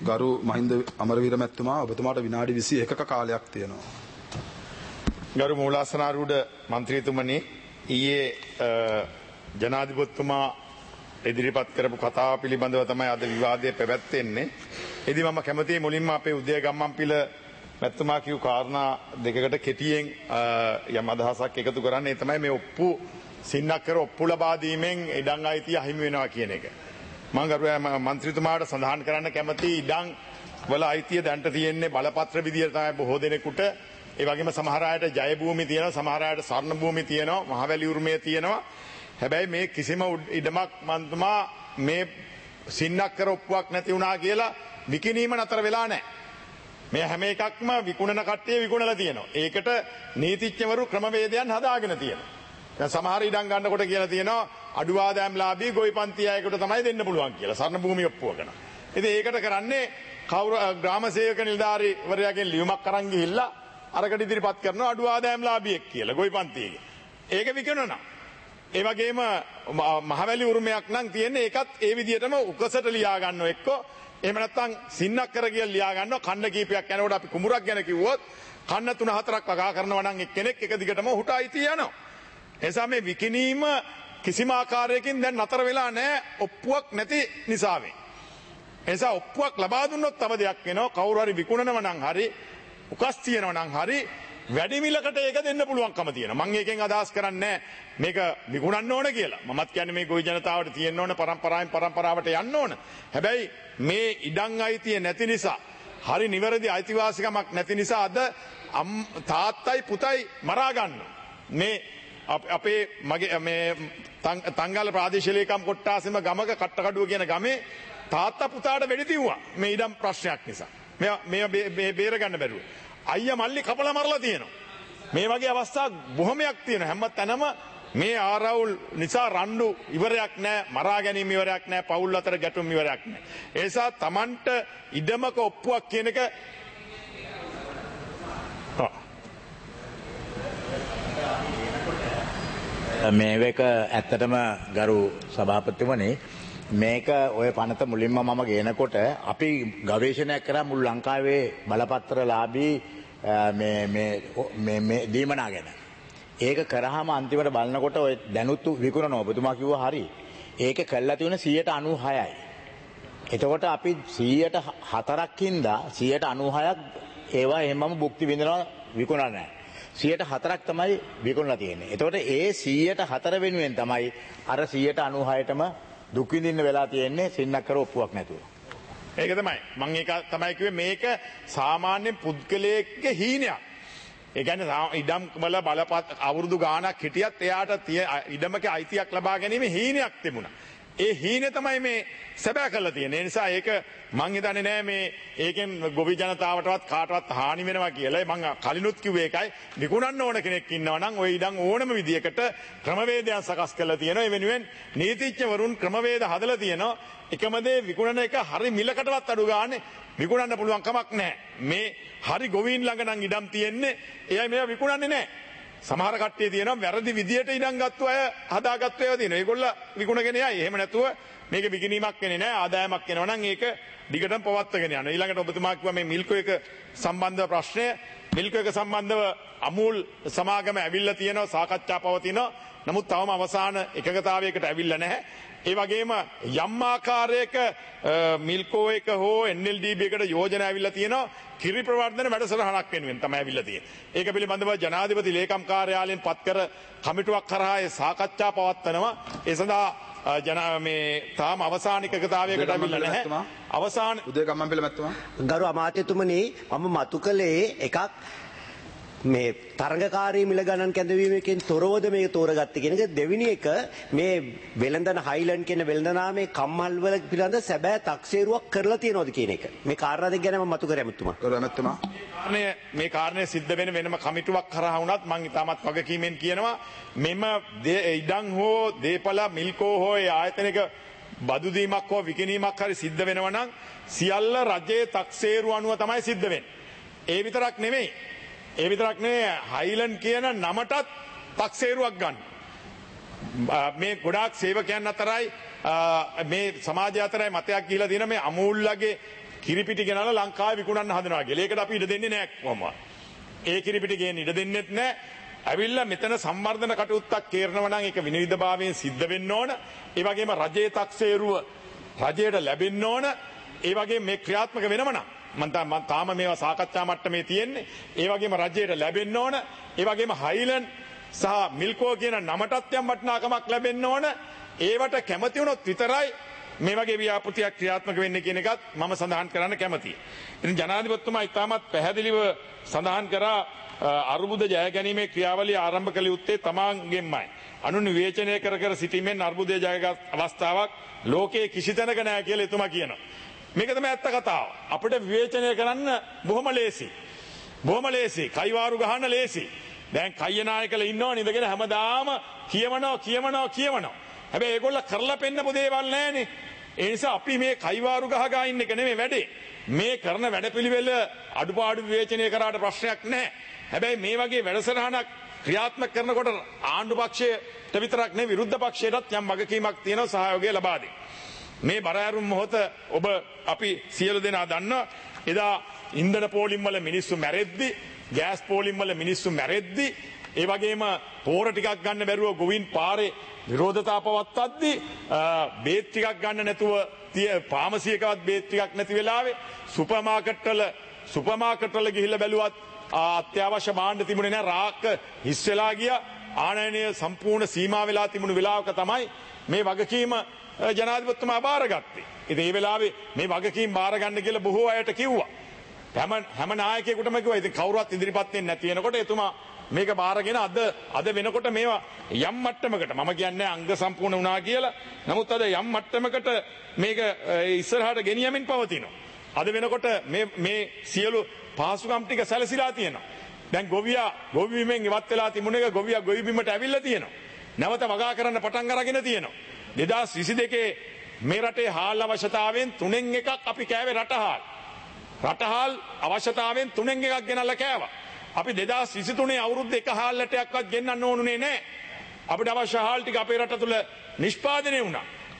ගරු මහින්ද අමරවීර මැතිතුමා ඔබතුමාට විනාඩි 21ක කාලයක් තියෙනවා. ගරු මූලාසනාරූඪ මන්ත්‍රීතුමනි ඊයේ ජනාධිපතිතුමා ඉදිරිපත් කරපු කතාව පිළිබඳව තමයි අද විවාදය පැවැත්වෙන්නේ. එදී මම කැමතියි මුලින්ම අපේ උදය ගම්මන්පිල මැතිතුමා කියු කාරණා දෙකකට කෙටියෙන් යම් අදහසක් එකතු කරන්න. ඒ තමයි මේ ඔප්පු සින්නක් කර ඔප්පු ලබා දීමෙන් ඉඩම් අයිතිය අහිමි වෙනවා කියන එක. මම ගරු මන්ත්‍රීතුමාට සඳහන් කරන්න කැමතියි ඉඩම් වල අයිතිය දැන්ට තියෙන්නේ බලපත්‍ර විදියට තමයි බොහෝ දෙනෙකුට. ඒ වගේම සමහර අයට ජය භූමි තියෙනවා, සමහර අයට ස්වර්ණ භූමි තියෙනවා, මහවැලි උරුමය තියෙනවා. හැබැයි මේ කිසිම ඉඩමක් මන්තුමා මේ සින්නක් කර ඔප්පුවක් නැති වුණා කියලා විකිණීම නතර වෙලා නැහැ. මේ හැම එකක්ම විකුණන කට්ටිය විකුණලා තියෙනවා. ඒකට නීතිඥවරු ක්‍රමවේදයන් හදාගෙන තියෙනවා. දැන් සමහර ඉඩම් ගන්නකොට කියලා තියෙනවා අඩු ආදායම්ලාභී ගොවිපන්ති අයෙකුට තමයි දෙන්න පුළුවන් කියලා. සරණ භූමි ඔප්පුව කරන. ඉතින් ඒකට කරන්නේ කවුරු ග්‍රාම සේවක නිලධාරීවරයාගෙන් ලියුමක් අරන් ගිහිල්ලා අරකට ඉදිරිපත් කරනවා අඩු ආදායම්ලාභියෙක් කියලා ගොවිපන්තියේ. ඒක විකුණනවා. ඒ වගේම මහවැලි උරුමයක් නම් තියෙන්නේ ඒකත් ඒ විදිහටම උකසට ලියා ගන්නව එක්ක එහෙම නැත්නම් සින්නක් කර කියලා ලියා ගන්නවා. කන්න කීපයක් යනකොට අපි කුඹුරක් ගැන කිව්වොත් කන්න 3-4ක් වගා කරනවා නම් එක්කෙනෙක් එක දිගටම හුට අයිතිය යනවා. එනිසා මේ විකිණීම කිසිම ආකාරයකින් දැන් නතර වෙලා නැහැ ඔප්පුවක් නැති නිසාවෙන්. එනිසා ඔප්පුවක් ලබා දුන්නොත් තව දෙයක් වෙනවා. කවුරු හරි විකුණනවා නම් හරි උකස් තියනවා නම් හරි වැඩි මිලකට ඒක දෙන්න පුළුවන්කම තියෙනවා. මම ඒකෙන් අදහස් කරන්නේ මේක විකුණන්න ඕන කියලා. මමත් කියන්නේ මේ ගොවි ජනතාවට තියෙන්න ඕන පරම්පරාවෙන් පරම්පරාවට යන්න ඕන. හැබැයි මේ ඉඩම් අයිතිය නැති නිසා හරි නිවැරදි අයිතිවාසිකමක් නැති නිසා අද තාත්තයි පුතයි මරා ගන්නවා. මේ අපේ මගේ මේ තංගල ප්‍රාදේශීය ලේකම් කොට්ටාසෙම ගමක කට්ටකඩුව කියන ගමේ තාත්තා පුතාට වෙඩි තියුවා මේ ඉඩම් ප්‍රශ්නයක් නිසා. මේ බේර ගන්න බැරුව. අයියා මල්ලි කපලා මරලා තියෙනවා. මේ වගේ අවස්ථා බොහොමයක් තියෙනවා. හැම තැනම මේ ආරවුල් නිසා රණ්ඩු ඉවරයක් නැහැ, මරා ගැනීම ඉවරයක් නැහැ, පවුල් අතර ගැටුම් ඉවරයක් නැහැ. ඒ නිසා Tamanට ඉඩමක ඔප්පුවක් කියන එක මේක ඇත්තටම ගරු සභාපතිතුමනි මේක ඔය පනත මුලින්ම මම ගේනකොට අපි ගවේෂණයක් කරා මුළු ලංකාවේ බලපත්‍රලාභී මේ දීමනා ගැන. ඒක කරාම අන්තිමට බලනකොට ඔය දැනුත් විකුණනවා ඔබතුමා කිව්වා හරි. ඒක කළා තියෙන 96යි. එතකොට අපි 104ක් හින්දා 96ක් ඒවා එහෙමම භුක්ති විඳිනවා විකුණලා නැහැ. 104ක් තමයි විකුණලා තියෙන්නේ. එතකොට ඒ 104 වෙනුවෙන් තමයි අර 96ටම දුක් විඳින්න වෙලා තියෙන්නේ සින්නක් කර ඔප්පුවක් නැතුව. ඒක තමයි. මම ඒක තමයි කිව්වේ මේක සාමාන්‍ය පුද්ගලයෙක්ගේ හීනයක්. ඒ කියන්නේ ඉඩම් වල බලපත් අවුරුදු ගාණක් හිටියත් එයාට ඉඩමක අයිතියක් ලබා ගැනීම හීනයක් තිබුණා. ඒ හීනේ තමයි මේ සැබෑ කරලා තියෙන්නේ. ඒ නිසා ඒක මං හිතන්නේ නෑ මේ ඒකෙන් ගොවි ජනතාවටවත් කාටවත් හානි වෙනවා කියලා. මං කලිනුත් කිව්වේ ඒකයි. විකුණන්න ඕන කෙනෙක් ඉන්නවා නම් ওই ඉඩම් ඕනම විදියකට ක්‍රමවේදයන් සකස් කරලා තියෙනවා. ඒ වෙනුවෙන් නීතිඥවරුන් ක්‍රමවේද හදලා තියෙනවා. එකම දේ විකුණන එක හරි මිලකටවත් අඩු ගානේ විකුණන්න පුළුවන් කමක් නැහැ. මේ හරි ගොවීන් ළඟ නම් ඉඩම් තියෙන්නේ. එයා මේවා විකුණන්නේ නැහැ. සමහර කට්ටිය තියෙනවා වැරදි විදියට ඉඩම් ගත්ත අය හදාගත්ත ඒවා තියෙනවා. ඒගොල්ලෝ විකුණගෙන යයි. එහෙම නැතුව මේක විකිණීමක් වෙන්නේ නැහැ. ආදායමක් වෙනවා නම් ඒක දිගටම පවත්වාගෙන යනවා. ඊළඟට ඔබතුමා කිව්වා මේ මිල්කෝ එක සම්බන්ධව ප්‍රශ්නය. මිල්කෝ එක සම්බන්ධව අමූල් සමාගම ඇවිල්ලා තියෙනවා සාකච්ඡා පවතිනවා. නමුත් තවම අවසාන එකගතාවයකට ඇවිල්ලා නැහැ. ඒ වගේම යම් ආකාරයක මිල්කෝ එක හෝ NLDB එකට යෝජනා ඇවිල්ලා තියෙනවා කිරි ප්‍රවර්ධන වැඩසටහනක් වෙනුවෙන් තමයි ඇවිල්ලා තියෙන්නේ. ඒක පිළිබඳව ජනාධිපති ලේකම් කාර්යාලයෙන් පත් කර කමිටුවක් කරා ඒ සාකච්ඡා පවත්වනවා. ඒ සඳහා මේ තාම අවසානික එකගතාවයකට ඇවිල්ලා නැහැ. අවසාන උදේ ගම්මන්පිල මැතිතුමා. ගරු අමාත්‍යතුමනි මම මතු කළේ එකක් මේ තරඟකාරී මිල ගණන් කැඳවීමකින් තොරවද මේක තෝරගත්තේ කියන එක. දෙවෙනි එක මේ වෙළඳන හයිලන්ඩ් කියන වෙළඳ නාමයේ කම්හල් වල පිළිබඳ සැබෑ තක්සේරුවක් කරලා තියෙනවද කියන එක. මේ කාරණා දෙක ගැන මම මතු කරේ අමතුමා. මේ කාරණේ සිද්ධ වෙන වෙනම කමිටුවක් කරා වුණත් මම ඊටමත් වගකීමෙන් කියනවා මෙම ඉඩම් හෝ දීපල මිල්කෝ හෝ ආයතනික බදු දීමක් හෝ විකිණීමක් හරි සිද්ධ වෙනවා නම් සියල්ල රජයේ තක්සේරු අනුව තමයි සිද්ධ වෙන්නේ. ඒ විතරක් නෙමෙයි හයිලන්ඩ් කියන නමටත් තක්සේරුවක් ගන්න. මේ ගොඩාක් සේවකයන් අතරයි මේ සමාජය අතරයි මතයක් ගිහිලා තියෙන මේ අමූල්‍යගේ කිරිපිටි ගෙනල්ලා ලංකාවේ විකුණන්න හදනවා කියලා. ඒකට අපි ඉඩ දෙන්නේ නැහැ කොහොමද? ඒ කිරිපිටි ගේන්න ඉඩ දෙන්නෙත් නැහැ. ඇවිල්ලා මෙතන සම්වර්ධන කටයුත්තක් කරනවා නම් ඒක විනිවිදභාවයෙන් සිද්ධ වෙන්න ඕන. ඒ වගේම රජයේ තක්සේරුව රජයට ලැබෙන්න ඕන. ඒ වගේම මේ ක්‍රියාත්මක වෙනව නම් මම තාම මේවා සාකච්ඡා මට්ටමේ තියෙන්නේ. ඒ වගේම රජයට ලැබෙන්න ඕන. ඒ වගේම හයිලන්ඩ් සහ මිල්කෝ කියන නමටත් යම් වටිනාකමක් ලැබෙන්න ඕන. ඒවට කැමති වුණොත් විතරයි මේ වගේ ව්‍යාපෘතියක් ක්‍රියාත්මක වෙන්නේ කියන එකත් මම සඳහන් කරන්න කැමතියි. ඉතින් ජනාධිපතිතුමා ඉතාමත් පැහැදිලිව සඳහන් කරා අර්බුද ජය ගැනීමේ ක්‍රියාවලිය ආරම්භ කළ යුත්තේ තමාගෙන්මයි. අනුන් විවේචනය කර කර සිටීමෙන් අර්බුදය ජයගත් අවස්ථාවක් ලෝකයේ කිසි තැනක නැහැ කියලා එතුමා කියනවා. මේක තමයි ඇත්ත කතාව. අපිට විවේචනය කරන්න බොහොම ලේසි. බොහොම ලේසි. කයිවාරු ගහන්න ලේසි. දැන් කය්‍ය නායකලා ඉන්නවනේ ඉඳගෙන හැමදාම කියවනවා. හැබැයි ඒගොල්ල කරලා පෙන්නපු දේවල් නැහැනේ. ඒ නිසා අපි මේ කයිවාරු ගහගා ඉන්න එක නෙමෙයි වැඩේ. මේ කරන වැඩපිළිවෙල අඩුපාඩු විවේචනය කරාට ප්‍රශ්නයක් නැහැ. හැබැයි මේ වගේ වැඩසටහනක් ක්‍රියාත්මක කරනකොට ආණ්ඩු පක්ෂයට විතරක් නෙවෙයි විරුද්ධ පක්ෂයටත් යම් වගකීමක් තියෙනවා සහයෝගය ලබා දෙන්න. මේ බර ඇරුම් මොහොත ඔබ අපි සියලු දෙනා දන්නවා. එදා ඉන්ධන පෝලිම් වල මිනිස්සු මැරෙද්දි, ගෑස් පෝලිම් වල මිනිස්සු මැරෙද්දි, ඒ වගේම පෝර ටිකක් ගන්න බැරුව ගොවින් පාරේ විරෝධතා පවත්වද්දි බේත් ටිකක් ගන්න නැතුව පාමසියකවත් බේත් ටිකක් නැති වෙලාවේ සුපර්මාකට් වල ගිහිල්ලා බැලුවත් අත්‍යවශ්‍ය භාණ්ඩ තිබුණේ නැහැ. රාක්ක හිස් වෙලා ගියා. ආනයනය සම්පූර්ණ සීමා වෙලා තිබුණු වෙලාවක තමයි මේ වගකීම ජනාධිපතිතුමා බාරගත්තේ. ඉතින් ඒ වෙලාවේ මේ වගකීම් බාර ගන්න කියලා බොහෝ අයට කිව්වා. හැම නායකයෙකුටම කිව්වා. ඉතින් කවුරුත් ඉදිරිපත් වෙන්නේ නැති වෙනකොට එතුමා මේක බාරගෙන අද වෙනකොට මේවා යම් මට්ටමකට මම කියන්නේ අංග සම්පූර්ණ වුණා කියලා. නමුත් අද යම් මට්ටමකට මේක ඉස්සරහට ගෙනියමින් පවතිනවා. අද වෙනකොට මේ සියලු පහසුකම් ටික සැලසිලා තියෙනවා. දැන් ගොවියා ගොවිබිමෙන් ඉවත් වෙලා තිබුණ එක ගොවියා ගොවිබිමට ඇවිල්ලා තියෙනවා. නැවත වගා කරන්න පටන් අරගෙන තියෙනවා. 2022 මේ රටේ හාල් අවශ්‍යතාවයෙන් 3න් එකක් අපි කෑවේ රටහාල්. රටහාල් අවශ්‍යතාවයෙන් 3න් එකක් ගෙනල්ලා කෑවා. අපි 2023 අවුරුද්ද එක හාල් ලැටයක්වත් ගෙන්නන්න ඕනුනේ නැහැ. අපිට අවශ්‍ය හාල් ටික අපේ රට තුල නිෂ්පාදනය වුණා.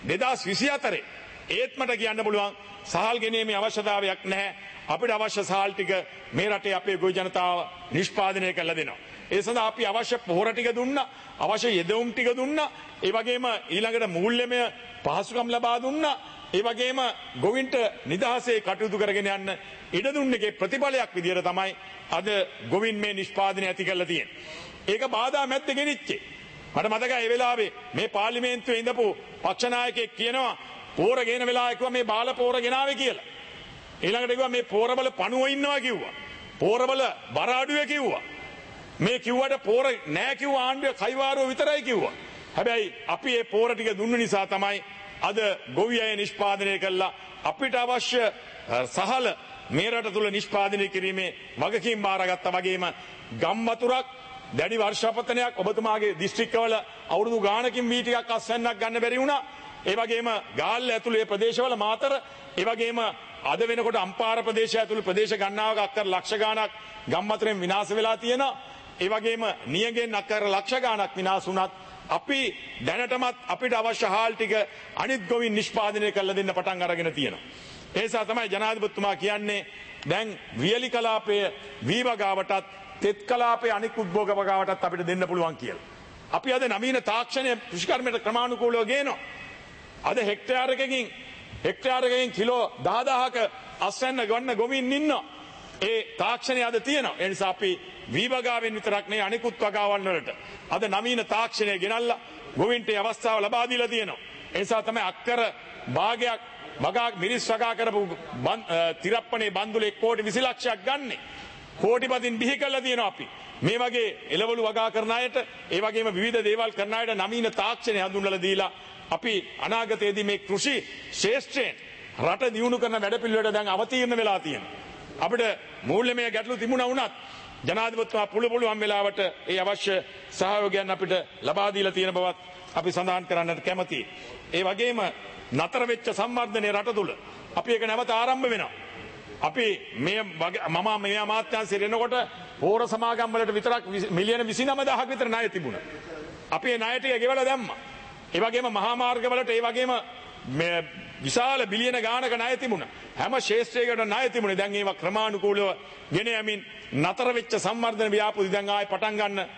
2024 ඒත් මට කියන්න පුළුවන් සහල් ගෙනීමේ අවශ්‍යතාවයක් නැහැ. අපිට අවශ්‍ය සහල් ටික මේ රටේ අපේ ගොවි ජනතාව නිෂ්පාදනය කරලා දෙනවා. ඒ සඳහා අපි අවශ්‍ය පොහොර ටික දුන්නා, අවශ්‍ය යෙදවුම් ටික දුන්නා, ඒ වගේම ඊළඟට මූල්‍යමය පහසුකම් ලබා දුන්නා. ඒ වගේම ගොවින්ට නිදහසේ කටයුතු කරගෙන යන්න ඉඩ දුන්න එකේ ප්‍රතිඵලයක් විදියට තමයි අද ගොවින් මේ නිෂ්පාදනය ඇති කරලා තියෙන්නේ. ඒක බාධා මැද්ද ගෙනිච්චේ. මට මතකයි ඒ වෙලාවේ මේ පාර්ලිමේන්තුවේ ඉඳපු පක්ෂ නායකයෙක් කියනවා පෝර ගේන වෙලාවේ කිව්වා මේ බාල පෝර ගෙනාවේ කියලා. ඊළඟට කිව්වා මේ පෝරබල පණුව ඉන්නවා කිව්වා. පෝරබල බර අඩුවේ කිව්වා. මේ කිව්වට පෝර නෑ කිව්වා ආණ්ඩුවේ කයිවාරුව විතරයි කිව්වා. හැබැයි අපි මේ පෝර ටික දුන්න නිසා තමයි අද ගොවියය නිෂ්පාදනය කළා අපිට අවශ්‍ය සහල මේ රට තුල නිෂ්පාදනය කිරීමේ වගකීම් බාරගත්තා. වගේම ගම් වතුරක් දැඩි වර්ෂාපතනයක් ඔබතුමාගේ දිස්ත්‍රික්කවල අවුරුදු ගානකින් වී ටිකක් අස්වැන්නක් ගන්න බැරි වුණා. ඒ වගේම ගාල්ල ඇතුළේ ප්‍රදේශවල මාතර ඒ වගේම අද වෙනකොට අම්පාර ප්‍රදේශය ඇතුළේ ප්‍රදේශ ගණනාවක අක්කර ලක්ෂ ගාණක් ගම් වතුරෙන් විනාශ වෙලා තියෙනවා. ඒ වගේම නියගෙන් අක්කර ලක්ෂ ගාණක් විනාශ වුණත් අපි දැනටමත් අපිට අවශ්‍ය හාල් ටික අනිත් ගොවින් නිෂ්පාදනය කරලා දෙන්න පටන් අරගෙන තියෙනවා. ඒ නිසා තමයි ජනාධිපතිතුමා කියන්නේ දැන් වියලි කලාපයේ වී වගාවටත් තෙත් කලාපයේ අනික් උද්භෝග වගාවටත් අපිට දෙන්න පුළුවන් කියලා. අපි අද නවීන තාක්ෂණය කෘෂිකර්මයට ක්‍රමානුකූලව ගේනවා. අද හෙක්ටයාරකකින් කිලෝ 10000ක අස්වැන්න ගන්න ගොවින් ඉන්නවා. ඒ තාක්ෂණය අද තියෙනවා. ඒ නිසා අපි වී වගාවෙන් විතරක් නෙවෙයි අනිකුත් වගාවන් වලට අද නවීන තාක්ෂණය ගෙනල්ලා ගොවින්ට අවස්ථාව ලබා දීලා තියෙනවා. ඒ නිසා තමයි අක්කර භාගයක් වගා මිරිස් වගා කරපු තිරප්පනේ බන්දුල 1 කෝටි 20 ලක්ෂයක් ගන්නෙ. කෝටිපතින් බිහි කරලා තියෙනවා අපි. මේ වගේ එළවලු වගා කරන අයට ඒ වගේම විවිධ දේවල් කරන අයට නවීන තාක්ෂණය හඳුන්වලා දීලා අපි අනාගතයේදී මේ කෘෂි ශේෂ්ත්‍රයෙන් රට දියුණු කරන වැඩපිළිවෙලට දැන් අවතීර්ණ වෙලා තියෙනවා. අපිට මූල්‍යමය ගැටලු තිබුණා වුණත් ජනාධිපතිතුමා පුළුවන් වෙලාවට ඒ අවශ්‍ය සහයෝගයන් අපිට ලබා දීලා තියෙන බවත් අපි සඳහන් කරන්නට කැමතියි. ඒ වගේම නතර වෙච්ච සංවර්ධනයේ රට තුල අපි ඒක නැවත ආරම්භ වෙනවා. අපි මම මේ අමාත්‍යාංශයට එනකොට පෝර සමාගම් වලට විතරක් මිලියන 29000ක් විතර ණය තිබුණා. අපි ඒ ණය ටික ගෙවලා දැම්මා. ඒ වගේම මහා මාර්ග වලට ඒ වගේම විශාල බිලියන ගානක ණය තිබුණා. හැම ශේෂ්ත්‍රයකට ණය තිබුණේ. දැන් ඒවා ක්‍රමානුකූලව ගෙන යමින් නතර වෙච්ච සංවර්ධන ව්‍යාපෘති දැන් ආයේ පටන්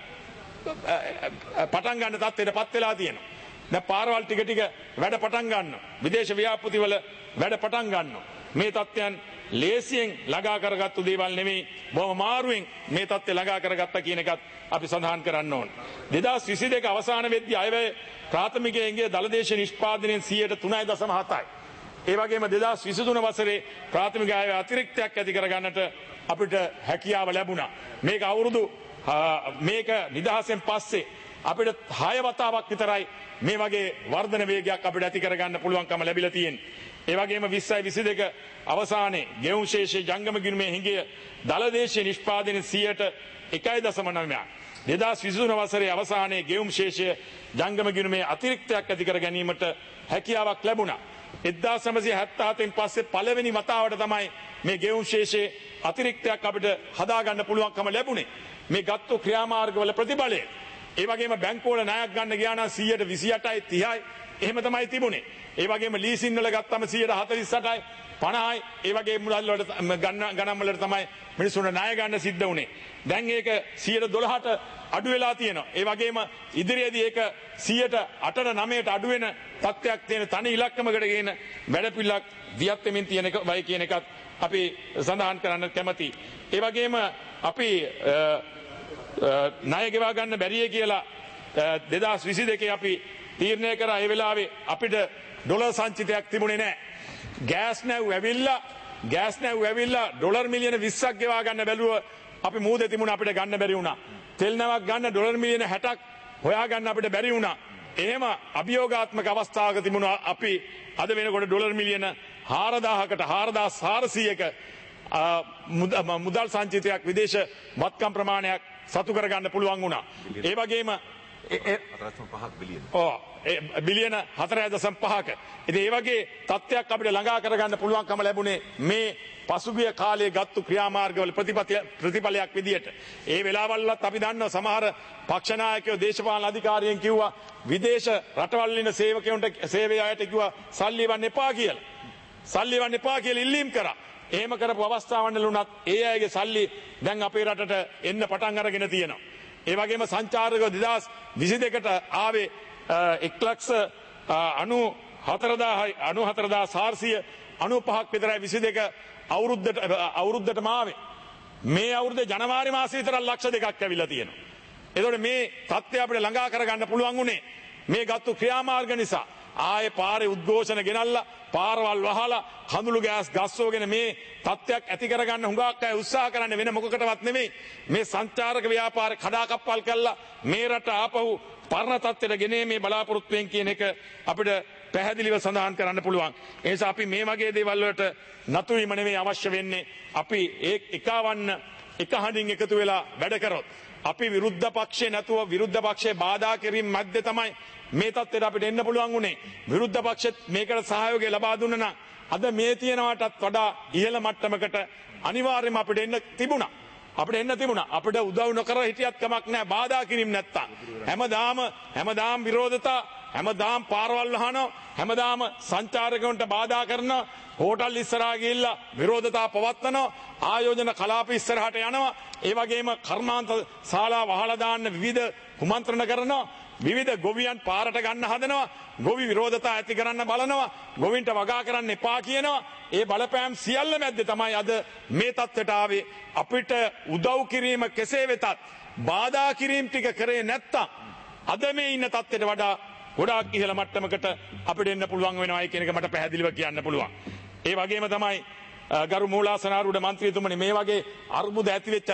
ගන්න තත්ත්වයටපත් වෙලා තියෙනවා. දැන් පාරවල් ටික ටික වැඩ පටන් ගන්නවා. විදේශ ව්‍යාපෘති වල වැඩ පටන් ගන්නවා. මේ තත්ත්වයන් ලේසියෙන් ළඟා කරගත්තු දේවල් නෙමෙයි. බොහොම මාරුවෙන් මේ තත්ත්වය ළඟා කරගත්තා කියන එකත් අපි සඳහන් කරන්න ඕන. 2022 අවසාන වෙද්දී අයවැය ප්‍රාථමිකයන්ගේ දළදේශ නිෂ්පාදනයෙන් 3.7%යි. ඒ වගේම 2023 වසරේ ප්‍රාථමික අයවැය අතිරික්තයක් ඇති කරගන්නට අපිට හැකියාව ලැබුණා. මේක නිදහසෙන් පස්සේ අපිට 6 වතාවක් විතරයි මේ වගේ වර්ධන වේගයක් අපිට ඇති කරගන්න පුළුවන්කම ලැබිලා තියෙන්නේ. ඒ වගේම 2022 අවසානයේ ගෙවුම් ශේෂයේ ජංගම ගිණුමේ හිඟය දළදේශීය නිෂ්පාදනයේ 1.9%. 2023 වසරේ අවසානයේ ගෙවුම් ශේෂය ජංගම ගිණුමේ අතිරික්තයක් ඇති කර ගැනීමට හැකියාවක් ලැබුණා. 1977න් පස්සේ පළවෙනි වතාවට තමයි මේ ගෙවුම් ශේෂයේ අතිරික්තයක් අපිට හදාගන්න පුළුවන්කම ලැබුණේ. මේ ගත්තු ක්‍රියාමාර්ගවල ප්‍රතිඵලය. ඒ වගේම බැංකුවල ණයක් ගන්න ගියා නම් 128යි 30යි එහෙම තමයි තිබුණේ. ඒ වගේම ලීසින් වල ගත්තම 148යි 50යි ඒ වගේ මුදල් වලට ගණන් වලට තමයි මිනිස්සුන්ට ණය ගන්න සිද්ධ වුණේ. දැන් ඒක 112ට අඩු වෙලා තියෙනවා. ඒ වගේම ඉදිරියේදී ඒක 108ට 9ට අඩු වෙන තත්ත්වයක් තියෙන තනි ඉලක්කමකට ගේන වැඩපිළිවෙලක් දියත් වෙමින් තියෙන එක වයි කියන එකත් අපි සඳහන් කරන්න කැමතියි. ඒ වගේම අපි ණය ගෙවා ගන්න බැරිය කියලා 2022 අපි තීරණය කරා. ඒ වෙලාවේ අපිට ඩොලර් සංචිතයක් තිබුණේ නැහැ. ගෑස් නැව් ඇවිල්ලා ඩොලර් මිලියන 20ක් ගෙවා ගන්න බැලුව අපි මූදේ තිබුණ අපිට ගන්න බැරි වුණා. තෙල් නැවක් ගන්න ඩොලර් මිලියන 60ක් හොයා ගන්න අපිට බැරි වුණා. එහෙම අභියෝගාත්මක අවස්ථාවක තිබුණා අපි අද වෙනකොට ඩොලර් මිලියන 4000කට 4400ක මුදල් සංචිතයක් විදේශ වත්කම් ප්‍රමාණයක් සතු කරගන්න පුළුවන් වුණා. ඒ වගේම බිලියන 4.5ක. ඉතින් ඒ වගේ තත්ත්වයක් අපිට ළඟා කරගන්න පුළුවන්කම ලැබුණේ මේ පසුගිය කාලයේ ගත්තු ක්‍රියාමාර්ගවල ප්‍රතිඵලයක් විදියට. ඒ වෙලාවල්වත් අපි දන්නවා සමහර පක්ෂ නායකයෝ දේශපාලන අධිකාරියෙන් කිව්වා විදේශ රටවල් වල සේවකයන්ට සේවය අයට කිව්වා සල්ලි වන්න එපා කියලා. සල්ලි වන්න එපා කියලා ඉල්ලීම් කරා. එහෙම කරපු අවස්ථාවන් වල උනත් ඒ අයගේ සල්ලි දැන් අපේ රටට එන්න පටන් අරගෙන තියෙනවා. ඒ වගේම සංචාරක 2022ට ආවේ 1,94,495ක් විතරයි 22 අවුරුද්දටම ආවේ. මේ අවුරුද්දේ ජනවාරි මාසෙ විතර 2,00,000ක් ඇවිල්ලා තියෙනවා. එතකොට මේ තත්ත්වය අපිට ළඟා කරගන්න පුළුවන් උනේ මේ ගත්තු ක්‍රියාමාර්ග නිසා. ආයේ පාරේ උද්ඝෝෂණ ගෙනල්ලා පාරවල් වහලා කඳුළු ගෑස් ගස්සෝගෙන මේ තත්ත්වයක් ඇති කරගන්න හුඟක් අය උත්සාහ කරන්නේ වෙන මොකකටවත් නෙමෙයි. මේ සංචාරක ව්‍යාපාර කඩාකප්පල් කළා මේ රට ආපහු පරණ තත්ත්වයට ගෙනීමේ බලාපොරොත්තුවෙන් කියන එක අපිට පැහැදිලිව සඳහන් කරන්න පුළුවන්. ඒ නිසා අපි මේ වගේ දේවල් වලට නතු වීම නෙමෙයි අවශ්‍ය වෙන්නේ. අපි එක හඬින් එකතු වෙලා වැඩ කරොත් අපි විරුද්ධ පක්ෂේ නැතුව විරුද්ධ පක්ෂේ බාධා කිරීම මැද්දේ තමයි මේ තත්ත්වයට අපිට එන්න පුළුවන් උනේ. විරුද්ධ පක්ෂෙත් මේකට සහයෝගය ලබා දුන්නා නම් අද මේ තියෙනවටත් වඩා ඉහළ මට්ටමකට අනිවාර්යයෙන්ම අපිට එන්න තිබුණා. අපිට උදව් නොකර හිටියත් කමක් නැහැ බාධා කිරීම නැත්තම්. හැමදාම විරෝධතා හැමදාම පාරවල් වහනවා හැමදාම සංචාරකයන්ට බාධා කරනවා හෝටල් ඉස්සරහා ගිහිල්ලා විරෝධතා පවත්වනවා ආයෝජන කලාප ඉස්සරහට යනවා ඒ වගේම කර්මාන්ත ශාලා වහලා දාන්න විවිධ කුමන්ත්‍රණ කරනවා විවිධ ගොවියන් පාරට ගන්න හදනවා ගොවි විරෝධතා ඇති කරන්න බලනවා ගොවින්ට වගා කරන්න එපා කියනවා ඒ බලපෑම් සියල්ල මැද්දේ තමයි අද මේ තත්ත්වයට ආවේ අපිට උදව් කිරීම කෙසේ වෙතත් බාධා කිරීම ටික කරේ නැත්තම් අද මේ ඉන්න තත්ත්වයට වඩා ගොඩාක් ඉහළ මට්ටමකට අපිට එන්න පුළුවන් වෙනවායි කියන එක මට පැහැදිලිව කියන්න පුළුවන්. ඒ වගේම තමයි ගරු මූලාසනාරූඪ මන්ත්‍රීතුමනි මේ වගේ අර්බුද ඇති වෙච්ච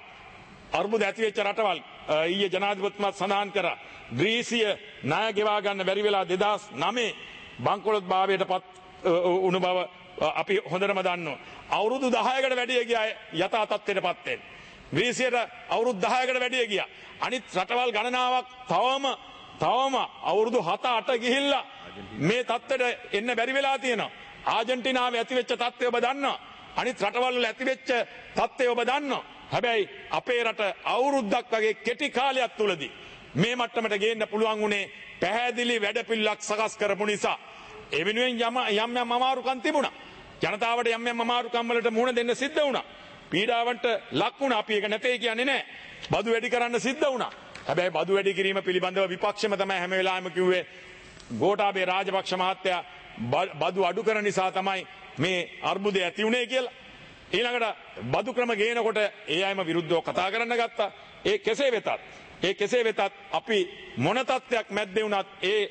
රටවල් ඊයේ ජනාධිපතිතුමා සඳහන් කරා ග්‍රීසිය ණය ගෙවා ගන්න බැරි වෙලා 2009 බංකොලොත් භාවයට පත් වුණ බව අපි හොඳටම දන්නවා. අවුරුදු 10කට වැඩි ගියා යථා තත්ත්වයටපත් වෙන්න. ග්‍රීසියට අවුරුදු 10කට වැඩි ගියා. අනිත් රටවල් ගණනාවක් තවම අවුරුදු 7-8 ගිහිල්ලා මේ තත්ත්වයට එන්න බැරි වෙලා තියෙනවා. ආජන්ටිනාවේ ඇතිවෙච්ච තත්ත්වය ඔබ දන්නවා. අනිත් රටවල් වල ඇතිවෙච්ච තත්ත්වය ඔබ දන්නවා. හැබැයි අපේ රට අවුරුද්දක් වගේ කෙටි කාලයක් තුලදී මේ මට්ටමට ගේන්න පුළුවන් උනේ පැහැදිලි වැඩපිළිවෙලක් සකස් කරපු නිසා. ඒ වෙනුවෙන් යම් අමාරුකම් තිබුණා. ජනතාවට යම් අමාරුකම් වලට මුහුණ දෙන්න සිද්ධ වුණා. පීඩාවන්ට ලක් වුණා. අපි ඒක නැtei කියන්නේ නැහැ. බදු වැඩි කරන්න සිද්ධ වුණා. හැබැයි බදු වැඩි කිරීම පිළිබඳව විපක්ෂෙම තමයි හැම වෙලාවෙම කිව්වේ ගෝඨාභය රාජපක්ෂ මහත්තයා බදු අඩු කරන නිසා තමයි මේ අර්බුදය ඇති වුණේ කියලා. ඊළඟට බදු ක්‍රම ගේනකොට ඒ අයම විරුද්ධව කතා කරන්න ගත්තා. ඒ කෙසේ වෙතත් අපි මොන තත්ත්වයක් මැද්දේ වුණත්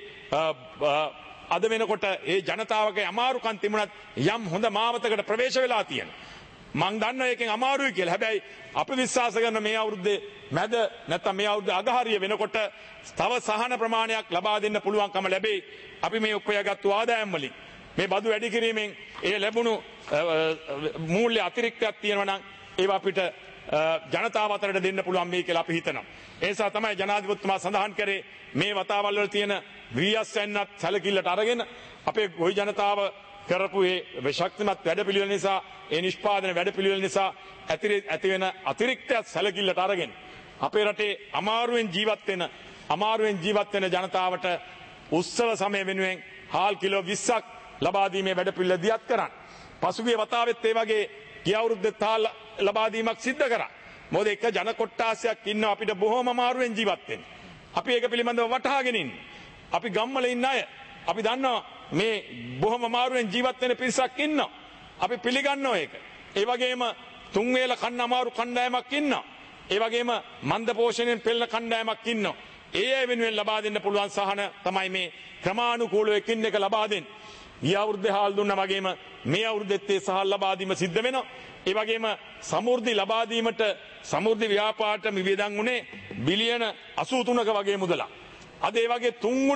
අද වෙනකොට ඒ ජනතාවගේ අමාරුකම් තිබුණත් යම් හොඳ මාවතකට ප්‍රවේශ වෙලා තියෙනවා. මං දන්නවා ඒකෙන් අමාරුයි කියලා. හැබැයි අපි විශ්වාස කරන මේ අවුරුද්දේ මැද නැත්නම් මේ අවුරුද්දේ අගහරිය වෙනකොට තව සහන ප්‍රමාණයක් ලබා දෙන්න පුළුවන්කම ලැබෙයි. අපි මේ උපයාගත්තු ආදායම් වලින් මේ බදු වැඩි කිරීමෙන් ඒ ලැබුණු මූල්‍ය අතිරික්තයක් තියෙනවා නම් ඒවා අපිට ජනතාව අතරට දෙන්න පුළුවන් මේ කියලා අපි හිතනවා. ඒ නිසා තමයි ජනාධිපතිතුමා සඳහන් කරේ මේ වතාවල් වල තියෙන වීයස්සෙන්නත් සැලකිල්ලට අරගෙන අපේ ගොවි ජනතාව කරපු ඒ ශක්තිමත් වැඩපිළිවෙල නිසා ඒ නිෂ්පාදන වැඩපිළිවෙල නිසා ඇති වෙන අතිරික්තයක් සැලකිල්ලට අරගෙන අපේ රටේ අමාරුවෙන් ජීවත් වෙන ජනතාවට උත්සව සමය වෙනුවෙන් හාල් කිලෝ 20ක් ලබා දීමේ වැඩපිළිවෙල දියත් කරන්න. පසුගිය වතාවෙත් ඒ වගේ ගිය අවුරුද්දේ හාල් ලබා දීමක් සිද්ධ කරා. මොකද එක ජන කොට්ටාසයක් ඉන්නවා අපිට බොහොම අමාරුවෙන් ජීවත් වෙන්න. අපි ඒක පිළිබඳව වටහාගෙන ඉන්නේ. අපි ගම්වල ඉන්න අය අපි දන්නවා මේ බොහොම අමාරුවෙන් ජීවත් වෙන පිරිසක් ඉන්නවා. අපි පිළිගන්නවා ඒක. ඒ වගේම තුන් වේල කන්න අමාරු කණ්ඩායමක් ඉන්නවා. ඒ වගේම මන්ද පෝෂණයෙන් පෙළෙන කණ්ඩායමක් ඉන්නවා. ඒ අය වෙනුවෙන් ලබා දෙන්න පුළුවන් සහන තමයි මේ ක්‍රමානුකූලව එකින් එක ලබා දෙන්නේ. ගිය අවුරුද්දේ හාල් දුන්නා වගේම මේ අවුරුද්දෙත් ඒ සහල් ලබා දීම සිද්ධ වෙනවා. ඒ වගේම සමෘද්ධි ලබා දීමට සමෘද්ධි ව්‍යාපාරට වියදම් උනේ බිලියන 83ක වගේ මුදලක්. අද ඒ වගේ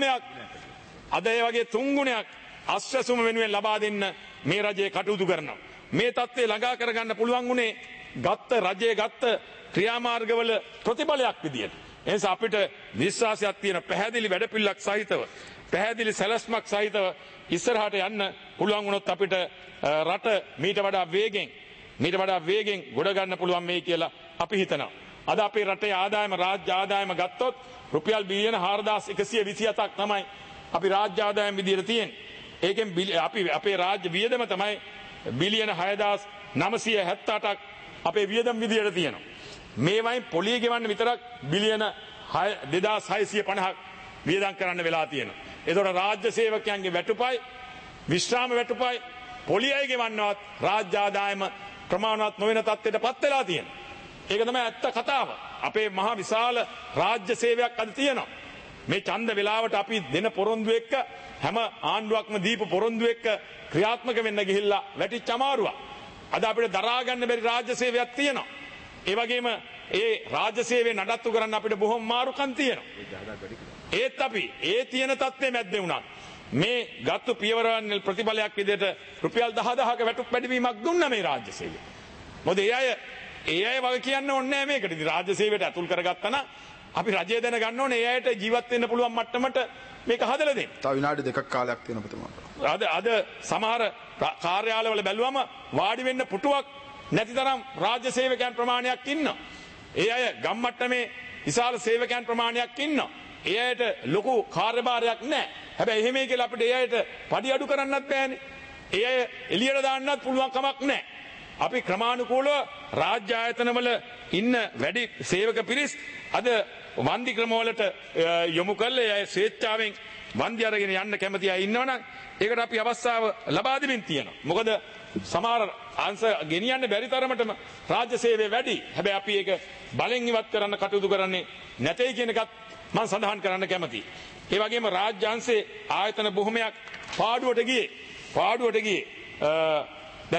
තුන් ගුණයක් අස්වැසුම වෙනුවෙන් ලබා දෙන්න මේ රජය කටයුතු කරනවා. මේ தත්ත්වය ළඟා කරගන්න පුළුවන් උනේ රජයේ ගත්ත ක්‍රියාමාර්ගවල ප්‍රතිඵලයක් විදියට. ඒ නිසා අපිට විශ්වාසයක් තියෙන පැහැදිලි වැඩපිළිවෙලක් සහිතව පැහැදිලි සැලැස්මක් සහිතව ඉස්සරහට යන්න පුළුවන් වුණොත් අපිට රට මීට වඩා වේගෙන් ගොඩ ගන්න පුළුවන් මේ කියලා අපි හිතනවා. අද අපේ රටේ රාජ්‍ය ආදායම ගත්තොත් රුපියල් බිලියන 4127ක් තමයි අපි රාජ්‍ය ආදායම විදියට තියෙන්නේ. ඒකෙන් අපේ රාජ්‍ය වියදම තමයි බිලියන 6978ක් අපේ වියදම් විදියට තියෙනවා. මේ වයින් පොලිය ගෙවන්න විතරක් බිලියන 2650ක් වියදම් කරන්න වෙලා තියෙනවා. ඒතකොට රාජ්‍ය සේවකයන්ගේ වැටුපයි විශ්‍රාම වැටුපයි පොලියයි ගෙවන්නවත් රාජ්‍ය ආදායම ප්‍රමාණවත් නොවන තත්ත්වයට පත් වෙලා තියෙනවා. ඒක තමයි ඇත්ත කතාව. අපේ මහා විශාල රාජ්‍ය සේවයක් අද තියෙනවා. මේ ඡන්ද වේලාවට අපි දෙන පොරොන්දු එක්ක හැම ආණ්ඩුවක්ම දීපු පොරොන්දු එක්ක ක්‍රියාත්මක වෙන්න ගිහිල්ලා වැටිච්ච අමාරුවක්. අද අපිට දරා ගන්න බැරි රාජ්‍ය සේවයක් තියෙනවා. ඒ වගේම ඒ රාජ්‍ය සේවය නඩත්තු කරන්න අපිට බොහොම මාරුකම් තියෙනවා. ඒත් අපි ඒ තියෙන තත්ත්වෙ මැද්දේ වුණා. මේ ගත්තු පියවරවල ප්‍රතිඵලයක් විදිහට රුපියල් 10000ක වැටුප් වැඩිවීමක් දුන්නා මේ රාජ්‍ය සේවය. මොකද ඒ අය වගේ කියන්න ඕනේ නැහැ මේකට. ඉතින් රාජ්‍ය සේවයට අතුල් කරගත්තා නම් අපි රජය දැන ගන්න ඕනේ ඒ අයට ජීවත් වෙන්න පුළුවන් මට්ටමට මේක හදලා දෙන්න. තව විනාඩි 2ක් කාලයක් තියෙනවා ඔබතුමාට. අද සමහර කාර්යාලවල බැලුවම වාඩි වෙන්න පුටුවක් නැති තරම් රාජ්‍ය සේවකයන් ප්‍රමාණයක් ඉන්නවා. ඒ අය ගම් මට්ටමේ විශාල සේවකයන් ප්‍රමාණයක් ඉන්නවා. ඒ අයට ලොකු කාර්යභාරයක් නැහැ. හැබැයි එහෙමයි කියලා අපිට ඒ අයට පඩි අඩු කරන්නත් බෑනේ. ඒ අය එළියට දාන්නත් පුළුවන් කමක් නැහැ. අපි ක්‍රමානුකූලව රාජ්‍ය ආයතනවල ඉන්න වැඩි සේවක පිරිස් අද වන්දි ක්‍රමවලට යොමු කළේ අය ස්වේච්ඡාවෙන් වන්දි අරගෙන යන්න කැමති අය ඉන්නවනම් ඒකට අපි අවස්ථාව ලබා දෙමින් තියෙනවා. මොකද සමහර අංශ ගෙනියන්න බැරි තරමටම රාජ්‍ය සේවය වැඩි. හැබැයි අපි ඒක බලෙන් ඉවත් කරන්න කටයුතු කරන්නේ නැtei කියන එකත් මම සඳහන් කරන්න කැමතියි. ඒ වගේම රාජ්‍ය අංශයේ ආයතන බොහොමයක් පාඩුවට ගියේ. දැන්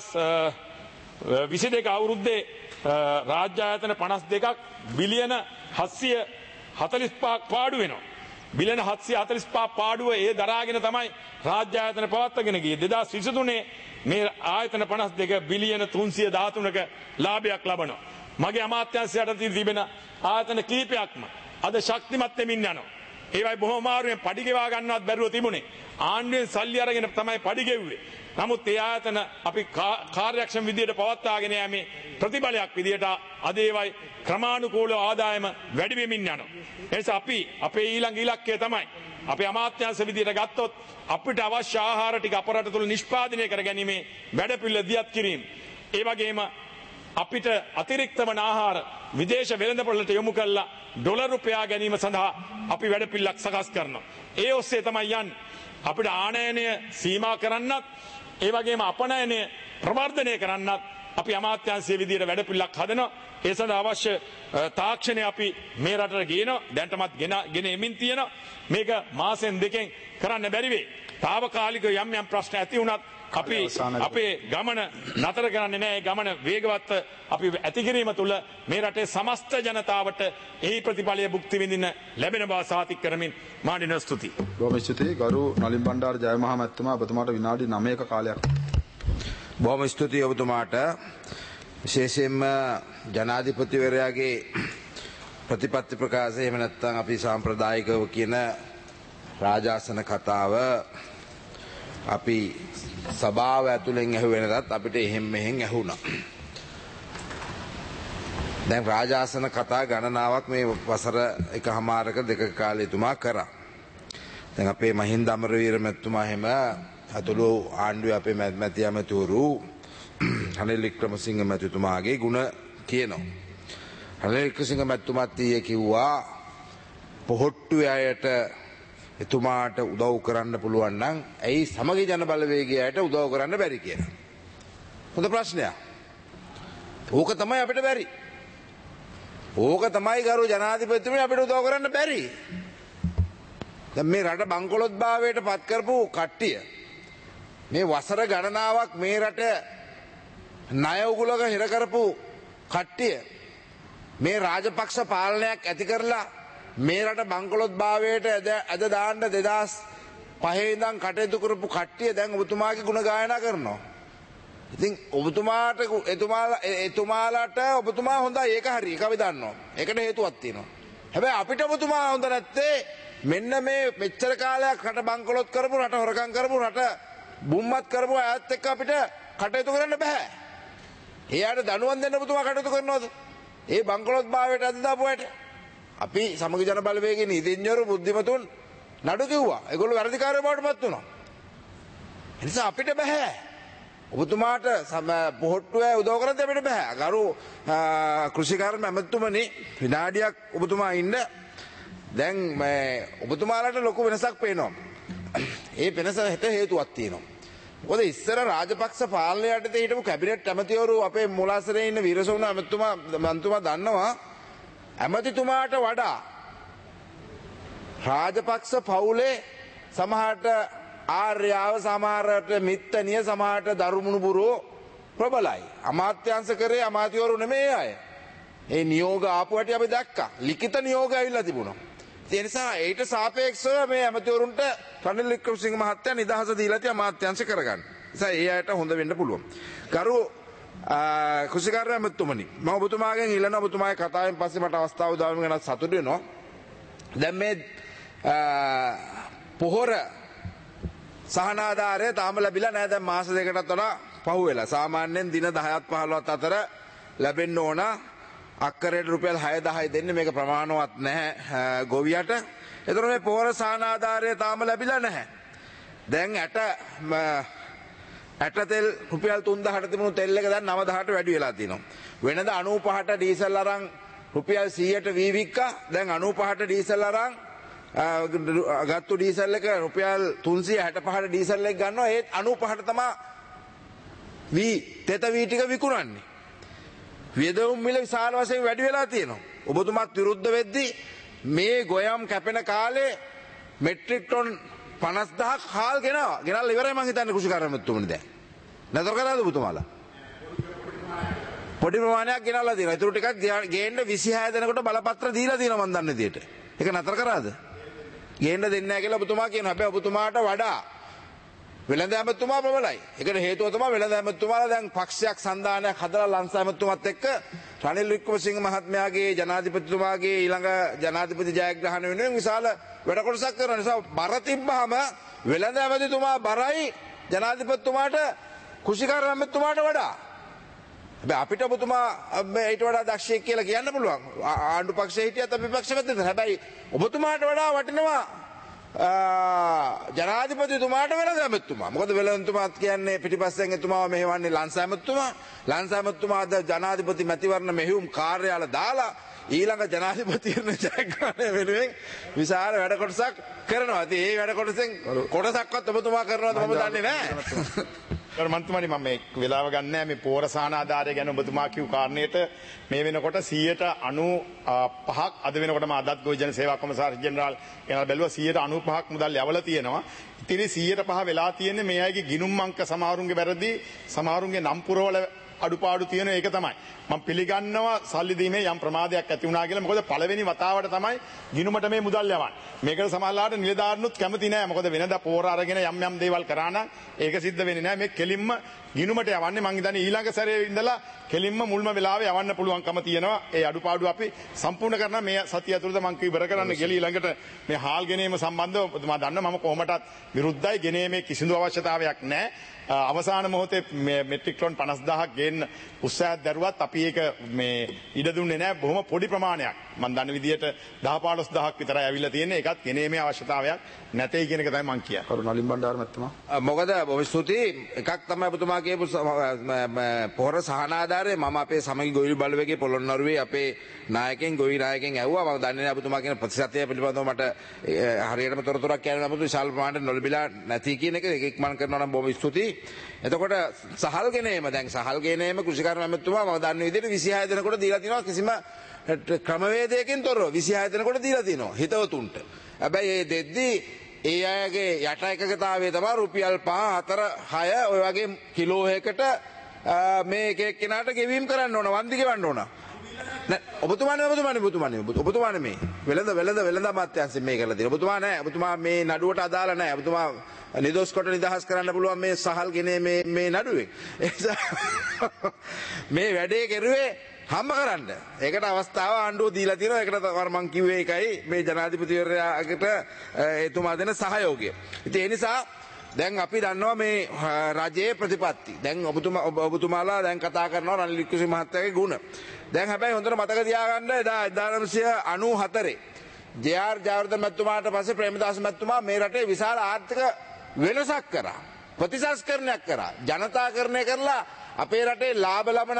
2022 අවුරුද්දේ රාජ්‍ය ආයතන 52ක් බිලියන 745ක් පාඩු වෙනවා. බිලියන 745 පාඩුව ඒ දරාගෙන තමයි රාජ්‍ය ආයතන පවත්වාගෙන ගියේ. 2023 මේ ආයතන 52 බිලියන 313ක ලාභයක් ලබනවා. මගේ අමාත්‍යාංශයට තිබෙන ආයතන කීපයක්ම අද ශක්තිමත් වෙමින් යනවා. ඒවයි බොහොම අමාරුවෙන් පඩි ගෙවා ගන්නවත් බැරුව තිබුණේ. ආණ්ඩුවෙන් සල්ලි අරගෙන තමයි පඩි ගෙව්වේ. නමුත් ඒ ආයතන අපි කාර්යක්ෂම විදියට පවත්වාගෙන යෑමේ ප්‍රතිඵලයක් විදියට අද ඒවයි ක්‍රමානුකූලව ආදායම වැඩි වෙමින් යනවා. ඒ නිසා අපි අපේ ඊළඟ ඉලක්කය තමයි අපේ අමාත්‍යාංශ විදියට ගත්තොත් අපිට අවශ්‍ය ආහාර ටික අපරට තුල නිෂ්පාදනය කර ගැනීමේ වැඩපිළිවෙල දියත් කිරීම. ඒ වගේම අපිට අතිරික්ත වන ආහාර විදේශ වෙළඳපොළට යොමු කරලා ඩොලර් උපයා ගැනීම සඳහා අපි වැඩපිළිවෙලක් සකස් කරනවා. ඒ ඔස්සේ තමයි යන්නේ. අපිට ආනයනය සීමා කරන්නත් ඒ වගේම අපනයනය ප්‍රවර්ධනය කරන්නත් අපි අමාත්‍යාංශයේ විදියට වැඩපිළිවෙලක් හදනවා. ඒ සඳහා අවශ්‍ය තාක්ෂණය අපි මේ රටට ගේනවා. දැන්ටමත් ගෙන එමින් තියෙනවා. මේක මාසෙන් දෙකෙන් කරන්න බැරි වෙයි. తాවකාලිකව යම් යම් ප්‍රශ්න ඇති වුණත් අපි අපේ ගමන නතර කරන්නේ නැහැ. ගමන වේගවත් අපි ඇති කිරීම තුළ මේ රටේ සමස්ත ජනතාවට එහි ප්‍රතිඵලය භුක්ති විඳින්න ලැබෙන බව සාතික කරමින් මාඩින ස්තුතියි. බොහොම ස්තුතියි ගරු නලින් බණ්ඩාර ජයමහා මැතිතුමා ඔබතුමාට විනාඩි 9ක කාලයක්. බොහොම ස්තුතියි ඔබතුමාට. විශේෂයෙන්ම ජනාධිපතිවරයාගේ ප්‍රතිපත්ති ප්‍රකාශය එහෙම නැත්නම් අපි සාම්ප්‍රදායිකව කියන රාජාසන කතාව අපි සභාව ඇතුලෙන් ඇහුවෙනටත් අපිට එහෙම් මෙහෙන් ඇහුණා. දැන් රාජාසන කතා ගණනාවක් මේ වසර එකහමාරක දෙකක කාලේ තුමා කරා. දැන් අපේ මහින්ද අමරවීර මැතිතුමා එහෙම අතුළු ආණ්ඩුවේ අපේ මැති ඇමතිවරු රනිල් වික්‍රමසිංහ මැතිතුමාගේ ගුණ කියනවා. රනිල් වික්‍රමසිංහ මැතිතුමාත් ඊයේ කිව්වා පොහොට්ටුවේ අයට එතුමාට උදව් කරන්න පුළුවන් නම් ඇයි සමගි ජන බලවේගයට උදව් කරන්න බැරි කියලා. හොඳ ප්‍රශ්නයක්. ඕක තමයි අපිට බැරි. ඕක තමයි ගරු ජනාධිපතිතුමනි අපිට උදව් කරන්න බැරි. දැන් මේ රට බංකොලොත් භාවයට පත් කරපු කට්ටිය මේ වසර ගණනාවක් මේ රට ණය උගුලක හිර කරපු කට්ටිය මේ රාජපක්ෂ පාලනයක් ඇති කරලා මේ රට බංකොලොත් භාවයට ඇද දාන්න 2005 ඉඳන් කටයුතු කරපු කට්ටිය දැන් ඔබතුමාගේ ගුණ ගායනා කරනවා. ඉතින් එතුමාලට ඔබතුමා හොඳයි ඒක හරි ඒක අපි දන්නවා. ඒකට හේතුවක් තියෙනවා. හැබැයි අපිට ඔබතුමා හොඳ නැත්තේ මෙන්න මේ මෙච්චර කාලයක් රට බංකොලොත් කරපු රට හොරකම් කරපු රට බුම්මත් කරපු අයත් එක්ක අපිට කටයුතු කරන්න බෑ. එයාට දනුවම් දෙන්න ඔබතුමා කටයුතු කරනවද? ඒ බංකොලොත් භාවයට අද දාපුවට අපි සමගි ජන බලවේගයේ නීතිඥවරු බුද්ධිමතුන් නඩු කිව්වා. ඒගොල්ලෝ වැරදිකාරයෝ බවට පත් වුණා. ඒ නිසා අපිට බෑ. ඔබතුමාට පොහොට්ටුවේ උදව් කරන්න අපිට බෑ. ගරු කෘෂිකාර්ම ඇමතුමනි විනාඩියක් ඔබතුමා ඉන්න. දැන් ඔබතුමාලට ලොකු වෙනසක් පේනවා. ඒ වෙනස හෙට හේතුවක් තියෙනවා. මොකද ඉස්සර රාජපක්ෂ පාලනය යටතේ හිටපු කැබිනට් ඇමතිවරු අපේ මුලාසරේ ඉන්න වීරසෝන මන්තුමා දන්නවා ඇමතිතුමාට වඩා රාජපක්ෂ පවුලේ සමහරට ආර්යාව සමහරට මිත්තනිය සමහරට දරුමුණුබුරෝ ප්‍රබලයි. අමාත්‍යංශ කරේ අමාත්‍යවරු නෙමෙයි අය. ඒ නියෝග ආපු හැටි අපි දැක්කා. ලිඛිත නියෝග ඇවිල්ලා තිබුණා. ඒ නිසා ඒට සාපේක්ෂව මේ ඇමතිවරුන්ට රනිල් වික්‍රමසිංහ මහත්තයා නිදහස දීලා තිය අමාත්‍යංශ කරගන්න. නිසා ඒ අයට හොඳ වෙන්න පුළුවන්. ගරු කුසිකාර්ය ඇමතුමනි මම ඔබතුමාගෙන් ඉල්ලනවා ඔබතුමාගේ කතාවෙන් පස්සේ මට අවස්ථාව උදා වෙන ගැන සතුටු වෙනවා. දැන් මේ පොහොර සහනාධාරය තාම ලැබිලා නැහැ. දැන් මාස දෙකකටත් වඩා පහුවෙලා. සාමාන්‍යයෙන් දින 10ත් 15ත් අතර ලැබෙන්න ඕන. අක්කරයට රුපියල් 6-10 දෙන්නේ මේක ප්‍රමාණවත් නැහැ ගොවියට. ඒතර මේ පොහොර සහනාධාරය තාම ලැබිලා නැහැ. දැන් ඇට තෙල් රුපියල් 3000ට තිබුණු තෙල් එක දැන් 9000ට වැඩි වෙලා තියෙනවා. වෙනද 95ට ඩීසල් අරන් රුපියල් 100ට වීවික්කා දැන් 95ට ඩීසල් අරන් ගත්තු ඩීසල් එක රුපියල් 365ට ඩීසල් එක ගන්නවා. ඒත් 95ට තමයි තෙත වී ටික විකුණන්නේ. වියදම් මිල විශාල වශයෙන් වැඩි වෙලා තියෙනවා. ඔබතුමාත් විරුද්ධ වෙද්දී මේ ගොයම් කැපෙන කාලේ මෙට්‍රික් ටොන් 50000ක් හාල් ගෙනල්ලා ඉවරයි මං හිතන්නේ කුෂිකාර්ය මැතිතුමනි දැන්. නතර කරාද ඔබතුමාලා? පොඩි ප්‍රමාණයක් ගෙනල්ලා තියෙනවා. ඒතුරු ටිකක් ගේන්න 26 දෙනෙකුට බලපත්‍ර දීලා තියෙනවා මං දන්න විදියට. ඒක නතර කරාද? ගේන්න දෙන්නේ නැහැ කියලා ඔබතුමා කියනවා. හැබැයි ඔබතුමාට වඩා වෙළඳ ඇමතුමා ප්‍රබලයි. ඒකට හේතුව තමයි වෙළඳ ඇමතුමාලා දැන් පක්ෂයක් සන්දානයක් හදලා ලංසා ඇමතුමත් එක්ක රනිල් වික්‍රමසිංහ මහත්මයාගේ ජනාධිපතිතුමාගේ ඊළඟ ජනාධිපති ජයග්‍රහණ වෙනුවෙන් විශාල වැඩ කොටසක් කරන නිසා බර තිබ්බහම වෙළඳ ඇමතිතුමා බරයි ජනාධිපතිතුමාට කුෂිකාර්ය ඇමතිතුමාට වඩා. හැබැයි අපිට ඔබතුමා ඊට වඩා දක්ෂයෙක් කියලා කියන්න පුළුවන්. ආණ්ඩු පක්ෂයේ හිටියත් අපි පක්ෂ පැත්තේ. හැබැයි ඔබතුමාට වඩා වටිනවා ජනාධිපතිතුමාට වෙළඳ ඇමතුමා. මොකද වෙළඳතුමාත් කියන්නේ පිටිපස්සෙන් එතුමාව මෙහෙවන්නේ ලංස ඇමතුමා. ලංස ඇමතුමා අද ජනාධිපති මැතිවරණ මෙහෙයුම් කාර්යාල දාලා ඊළඟ ජනාධිපතිවරණ ජයග්‍රහණය වෙනුවෙන් විශාල වැඩ කොටසක් කරනවා. ඉතින් ඒ වැඩ කොටසෙන් කොටසක්වත් ඔබතුමා කරනවද මම දන්නේ නැහැ. මන්තුමනි මම මේ වෙලාව ගන්න නැහැ මේ පෝරසාන ආධාරය ගැන ඔබතුමා කියු කාරණේට මේ වෙනකොට 95ක් අද වෙනකොට මම අදත් ගොවි ජන සේවා කොමසාරිස් ජෙනරාල් කෙනා බැලුවා 95ක් මුදල් යවලා තියෙනවා. ඉතින් 105 වෙලා තියෙන්නේ මේ අයගේ ගිණුම් අංක සමහරුන්ගේ වැරදි සමහරුන්ගේ නම් පුරවල අඩුපාඩු තියෙන ඒක තමයි. මම පිළිගන්නවා සල්ලි දීමේ යම් ප්‍රමාදයක් ඇති වුණා කියලා. මොකද පළවෙනි වතාවට තමයි ගිණුමට මේ මුදල් යවන්නේ. මේකට සමහරලාට නිලධාරිනුත් කැමති නෑ. මොකද වෙනදා පෝර අරගෙන යම් දේවල් කරා නම් ඒක සිද්ධ වෙන්නේ නෑ. මේ කෙලින්ම ගිණුමට යවන්නේ. මං හිතන්නේ ඊළඟ සැරේ ඉඳලා කෙලින්ම මුල්ම වෙලාවේ යවන්න පුළුවන්කම තියෙනවා. ඒ අඩුපාඩු අපි සම්පූර්ණ කරනවා. මේ සතිය ඇතුළත මං ඉවර කරන්න ගෙලී ළඟට මේ හාල් ගෙනීම සම්බන්ධව මම දන්නවා මම කොහොමටත් විරුද්ධයි. ගෙනීමේ කිසිදු අවශ්‍යතාවයක් නෑ. අවසාන මොහොතේ මෙට්‍රික් ටොන් 50000ක් ගේන්න උත්සාහයක් දරුවත් අපි ඒක මේ ඉඩ දුන්නේ නැහැ. බොහොම පොඩි ප්‍රමාණයක්. මම දන්න විදිහට 10-15000ක් විතරයි ඇවිල්ලා තියෙන්නේ. ඒකත් ගෙනීමේ අවශ්‍යතාවයක් නැtei කියන එක තමයි මම කියන්නේ. කරු නලින් බණ්ඩාර මැතිතුමා. මොකද බොහොම ස්තුතියි. එකක් තමයි ඔබතුමා කියපු පොහොර සහනාධාරය මම අපේ සමගි ගොවිලු බලවේගයේ පොළොන්නරුවේ අපේ නායකයන් ගොවි නායකයන් ඇහුවා. මම දන්නේ නැහැ ඔබතුමා කියන ප්‍රතිශතය පිළිබඳව මට හරියටම තොරතුරක් කියන්න නමුත් විශාල ප්‍රමාණයට නොලබිලා නැති කියන එක ඉක්මන් කරනවා නම් බොහොම ස්තුතියි. එතකොට සහල් ගෙනීම දැන් සහල් ගෙනීම කෘෂිකර්ම ඇමතුමා මම දන්න විදිහට 26 දෙනෙකුට දීලා තිනවා කිසිම ක්‍රමවේදයකින් තොරව 26 දෙනෙකුට දීලා තිනවා හිතවතුන්ට. හැබැයි ඒ දෙද්දී ඒ අයගේ යට එකකතාවය තමයි රුපියල් 5 4 6 ඔය වගේ කිලෝයකට මේ එක එක්කෙනාට ගෙවීම් කරන්න ඕන වන්දි ගෙවන්න ඕන. ඔබතුමානේ මේ වෙළඳ අමාත්‍යාංශයෙන් මේ කරලා තියෙනවා. ඔබතුමා නෑ. ඔබතුමා මේ නඩුවට අදාළ නෑ. ඔබතුමා නිදොස් කොට නිදහස් කරන්න පුළුවන් මේ සහල් ගෙනේ මේ නඩුවෙන්. ඒ නිසා මේ වැඩේ කෙරුවේ හම්බ කරන්න. ඒකට අවස්ථාව ආණ්ඩුව දීලා තියෙනවා. ඒකට මම කිව්වේ ඒකයි මේ ජනාධිපතිවරයාට එතුමා දෙන සහයෝගය. ඉතින් ඒ නිසා දැන් අපි දන්නවා මේ රජයේ ප්‍රතිපත්ති. දැන් ඔබතුමාලා දැන් කතා කරනවා රනිල් වික්‍රමසිංහ මහත්තයාගේ ගුණ. දැන් හැබැයි හොඳට මතක තියාගන්න එදා 1994 ජේ.ආර්. ජයවර්ධන මැතිතුමාට පස්සේ ප්‍රේමදාස මැතිතුමා මේ රටේ විශාල ආර්ථික වෙනසක් කරා. ප්‍රතිසංස්කරණයක් කරා. ජනතාකරණය කරලා අපේ රටේ ලාභ ලබන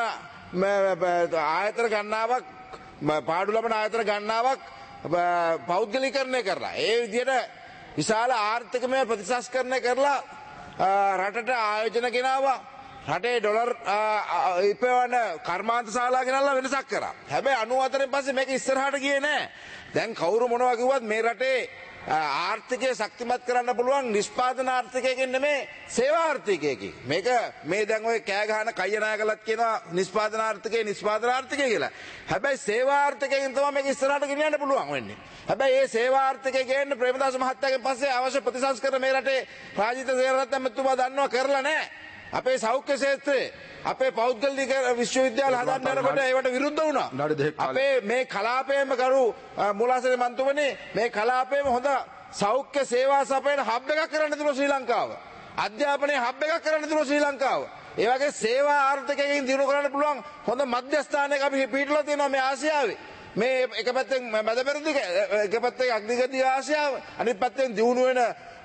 ආයතන ගණනාවක් පාඩු ලබන ආයතන ගණනාවක් පෞද්ගලීකරණය කරලා ඒ විදිහට විශාල ආර්ථිකමය ප්‍රතිසංස්කරණය කරලා රටට ආයෝජන ගෙනාවා. රටේ ඩොලර් ඉපවන කර්මාන්ත ශාලා ගෙනල්ලා වෙනසක් කරා. හැබැයි 94න් පස්සේ මේක ඉස්සරහට ගියේ නෑ. දැන් කවුරු මොනවා කිව්වත් මේ රටේ ආර්ථිකය ශක්තිමත් කරන්න පුළුවන් නිෂ්පාදන ආර්ථිකයකින් නෙමෙයි සේවා ආර්ථිකයකින්. මේක මේ දැන් ඔය කෑ ගහන කයනායකලත් කියනවා නිෂ්පාදන ආර්ථිකය කියලා. හැබැයි සේවා ආර්ථිකයෙන් තමයි මේක ඉස්සරහට ගෙනියන්න පුළුවන් වෙන්නේ. හැබැයි මේ සේවා ආර්ථිකය ගේන්න ප්‍රේමදාස මහත්තයාගෙන් පස්සේ අවශ්‍ය ප්‍රතිසංස්කරණ මේ රටේ රාජිත සේනාරත්න මැතිතුමා දන්නවා කරලා නැහැ. අපේ සෞඛ්‍ය ක්ෂේත්‍රයේ අපේ පෞද්ගලික විශ්වවිද්‍යාල හදන්න යනකොට ඒවට විරුද්ධ වුණා. අපේ මේ කලාපයේම කරු මුලාසනේ මන්තුමනේ මේ කලාපයේම හොඳ සෞඛ්‍ය සේවා සපයන හබ් එකක් කරන්න තිබුණා ශ්‍රී ලංකාව. අධ්‍යාපනයේ හබ් එකක් කරන්න තිබුණා ශ්‍රී ලංකාව. ඒ වගේ සේවා ආර්ථිකයෙන් දිනු කරන්න පුළුවන් හොඳ මධ්‍යස්ථානයක් අපි පිටලා තියෙනවා මේ ආසියාවේ. මේ එක පැත්තෙන් මැද පෙරදිග එක පැත්තෙන් අග්නිගතිය ආසියාව අනිත් පැත්තෙන් දියුණු වෙන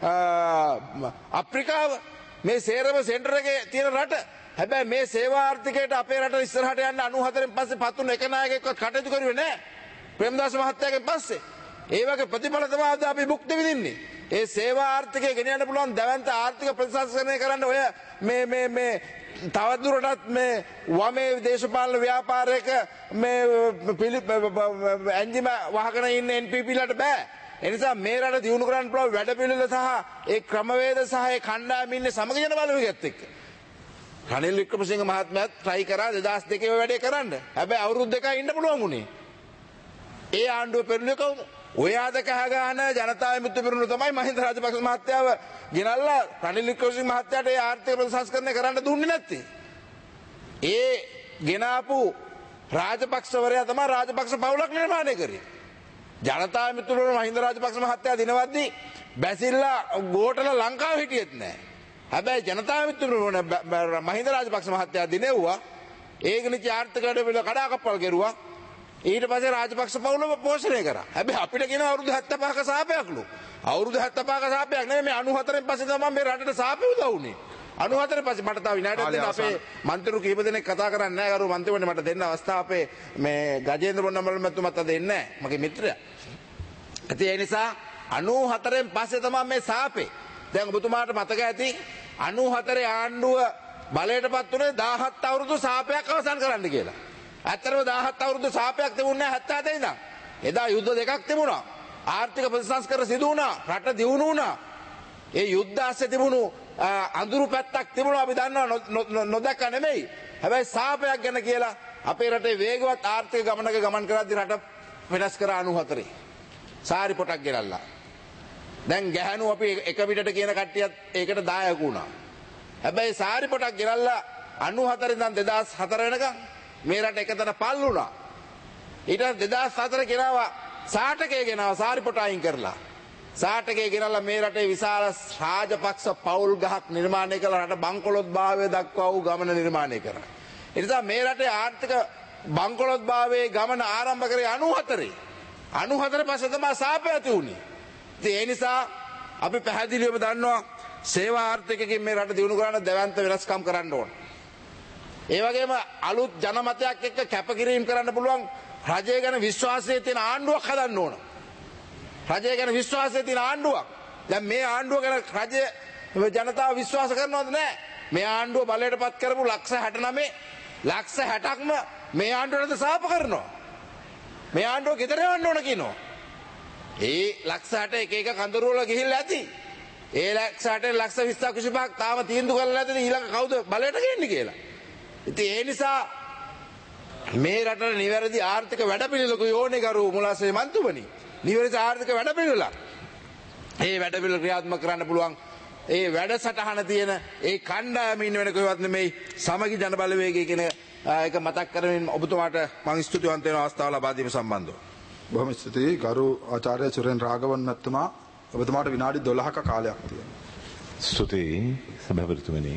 අප්‍රිකාව මේ සේරම සෙන්ටර් එකේ තියෙන රට. හැබැයි මේ සේවා ආර්ථිකයට අපේ රට ඉස්සරහට යන්න 94න් පස්සේ පත්තුන එක නායකයෙක්වත් කටයුතු කරුවේ නැහැ. ප්‍රේමදාස මහත්තයාගෙන් පස්සේ. ඒ වගේ ප්‍රතිඵල තමයි අද අපි භුක්ති විඳින්නේ. ඒ සේවා ආර්ථිකය ගෙනියන්න පුළුවන් දැවැන්ත ආර්ථික ප්‍රතිසංස්කරණය කරන්න ඔය මේ තවදුරටත් මේ වමේ දේශපාලන ව්‍යාපාරයක මේ ඇන්ජිම වහගෙන ඉන්න NPP-ලට බෑ. එනිසා මේ රට දියුණු කරන්න පුළුවන් වැඩපිළිවෙල සහ ඒ ක්‍රමවේද සහ ඒ කණ්ඩායම ඉන්නේ සමග ජන බලවේගයත් එක්ක. රනිල් වික්‍රමසිංහ මහත්මයාත් try කරා 2002 ඔය වැඩේ කරන්න. හැබැයි අවුරුදු දෙකක් ඉන්න පුළුවන් උනේ. ඒ ආණ්ඩුව පෙරළුවේ කවුද? ඔය ආද කහ ගන්න ජනතා විමුක්ති පෙරමුණ තමයි මහින්ද රාජපක්ෂ මහත්තයාව ගෙනල්ලා රනිල් වික්‍රමසිංහ මහත්තයාට ඒ ආර්ථික ප්‍රතිසංස්කරණය කරන්න දුන්නේ නැත්තේ. ඒ ගෙනාපු රාජපක්ෂවරයා තමයි රාජපක්ෂ පවුලක් නිර්මාණය කරේ. ජනතා මිතුරුවරු මහින්ද රාජපක්ෂ මහත්තයා දිනවද්දී බැසිල්ලා ගෝටල ලංකාව හිටියෙත් නැහැ. හැබැයි ජනතා මිතුරුවරු මහින්ද රාජපක්ෂ මහත්තයා දිනෙව්වා. ඒක නිච ආර්ථික වැඩපිළිවෙල කඩාකප්පල් කෙරුවා. ඊට පස්සේ රාජපක්ෂ පවුල පෝෂණය කරා. හැබැයි අපිට කියන අවුරුදු 75ක සාපයක්ලු. අවුරුදු 75ක සාපයක් නෙමෙයි මේ 94න් පස්සේ තමයි මේ රටට සාපය උදා වුනේ. 94න් පස්සේ මට තව විනාඩියක් දෙන්න අපේ මන්ත්‍රීරු කීප දෙනෙක් කතා කරන්නේ නැහැ කරු මන්ත්‍රීවරණේ මට දෙන්න අවස්ථාව අපේ මේ ගජේන්ද්‍ර බොණ්ඩමල් මැතිතුමත් අද එන්නේ නැහැ මගේ මිත්‍රයා. ඒ නිසා 94න් පස්සේ තමයි මේ සාපේ. දැන් ඔබතුමාට මතක ඇති 94 ආණ්ඩුව බලයටපත් උනේ 17 අවුරුදු සාපයක් අවසන් කරන්න කියලා. ඇත්තටම 17 අවුරුදු සාපයක් තිබුණේ 77 ඉඳන්. එදා යුද්ධ දෙකක් තිබුණා. ආර්ථික ප්‍රතිසංස්කරණ සිදු වුණා. රට දියුණු වුණා. ඒ යුද්ධ ආස්සේ තිබුණු අඳුරු පැත්තක් තිබුණා අපි දන්නවා නොදැක්ක නෙමෙයි. හැබැයි සාපයක් ගැන කියලා අපේ රටේ වේගවත් ආර්ථික ගමනක ගමන් කරද්දී රට වෙනස් කර 94. සාරි පොටක් ගෙනල්ලා. දැන් ගැහණු අපි එක පිටට කියන කට්ටියත් ඒකට දායක වුණා. හැබැයි සාරි පොටක් ගෙනල්ලා 94 ඉඳන් 2004 වෙනකම් මේ රට එකතන පල් වුණා. ඊට 2004 ගෙනාවා සාටකේ ගෙනාවා සාරි පොට අයින් කරලා. සාටකේ ගෙනල්ලා මේ රටේ විශාල රාජපක්ෂ පවුල් ගහක් නිර්මාණය කළ රට බංකොලොත් භාවය දක්වා වූ ගමන නිර්මාණය කරා. ඒ නිසා මේ රටේ ආර්ථික බංකොලොත් භාවයේ ගමන ආරම්භ කරේ 94. 94 පස්සේ තමයි සාපය ඇති වුණේ. ඒ නිසා අපි පැහැදිලිවම දන්නවා සේවා ආර්ථිකයෙන් මේ රට දියුණු කරන්න දැවැන්ත වෙනස්කම් කරන්න ඕන. ඒ වගේම අලුත් ජනමතයක් එක්ක කැපකිරීම කරන්න පුළුවන් රජය ගැන විශ්වාසය තියෙන ආණ්ඩුවක් හදන්න ඕන. රජය ගැන විශ්වාසය තියෙන ආණ්ඩුවක්. දැන් මේ ආණ්ඩුව ගැන රජය ජනතාව විශ්වාස කරනවද නැහැ? මේ ආණ්ඩුව බලයටපත් කරපු 69 60%ක්ම මේ ආණ්ඩුවට සාප කරනවා. මේ ආණ්ඩුව ගෙදර යවන්න ඕන කියනවා. ඒ 60% එක එක කඳුරුවල ගිහිල්ලා ඇති. ඒ 60% 20ක් 25ක් තාම තීන්දුව කරලා නැතිද ඊළඟ කවුද බලයට ගන්නේ කියලා. ඉතින් ඒ නිසා මේ රටේ නිවැරදි ආර්ථික වැඩපිළිවෙලක යෝනේ කරු මුලාසේ මන්තුමනි. නිවැරදි ආර්ථික වැඩපිළිවෙල. ඒ වැඩපිළිවෙල ක්‍රියාත්මක කරන්න පුළුවන්. ඒ වැඩසටහන තියෙන ඒ කණ්ඩායම ඉන්න වෙන කොහෙවත් නෙමෙයි සමගි ජන බලවේගය කියන එක මතක් කරමින් ඔබතුමාට මම ස්තුතිවන්ත වෙන අවස්ථාව ලබා දීම සම්බන්ධව. බොහොම ස්තුතියි ගරු ආචාර්ය සුරේන් රාඝවන් මැතිතුමා ඔබතුමාට විනාඩි 12ක කාලයක් තියෙනවා. ස්තුතියි සභාපතිතුමනි.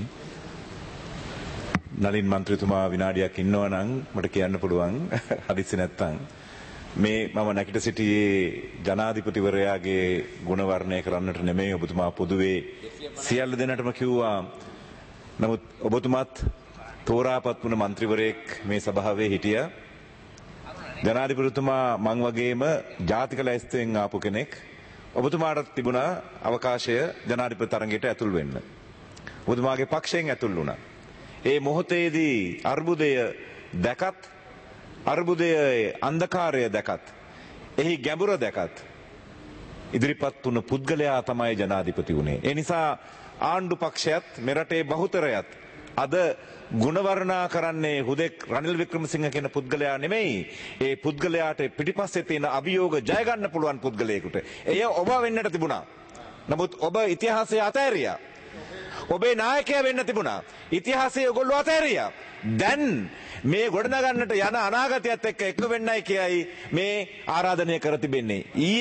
නලින් මන්ත්‍රීතුමා විනාඩියක් ඉන්නවා නම් මට කියන්න පුළුවන් හදිස්සි නැත්තම් මේ මම නැගිට සිටියේ ජනාධිපතිවරයාගේ ගුණ වර්ණය කරන්නට නෙමෙයි ඔබතුමා පොදුවේ සියල්ල දෙනාටම කිව්වා. නමුත් ඔබතුමාත් තෝරාපත් වුණ මන්ත්‍රීවරයෙක් මේ සභාවේ හිටියා. ජනාධිපතිතුමා මං වගේම ජාතික ලැයිස්තුවෙන් ආපු කෙනෙක්. ඔබතුමාට තිබුණා අවකාශය ජනාධිපති තරඟයට ඇතුල් වෙන්න. ඔබතුමාගේ පක්ෂයෙන් ඇතුල් වුණා. ඒ මොහොතේදී අර්බුදය දැකත් අර්බුදයේ අන්ධකාරය දැකත් එහි ගැඹුර දැකත් ඉදිරිපත් වුණ පුද්ගලයා තමයි ජනාධිපති වුණේ. ඒ නිසා ආණ්ඩු පක්ෂයත් මෙරටේ බහුතරයත් අද ගුණවර්ණා කරන්නේ හුදෙක් රනිල් වික්‍රමසිංහ කියන පුද්ගලයා නෙමෙයි. ඒ පුද්ගලයාට පිටිපස්සේ තියෙන අභියෝග ජය ගන්න පුළුවන් පුද්ගලයෙකුට. එය ඔබ වෙන්නට තිබුණා. නමුත් ඔබ ඉතිහාසය අතෑරියා. ඔබේ නායකයා වෙන්න තිබුණා. ඉතිහාසය ඔයගොල්ලෝ අතෑරියා. දැන් මේ ගොඩනගන්නට යන අනාගතයත් එක්ක එකතු වෙන්නයි කියයි මේ ආරාධනය කර තිබෙන්නේ.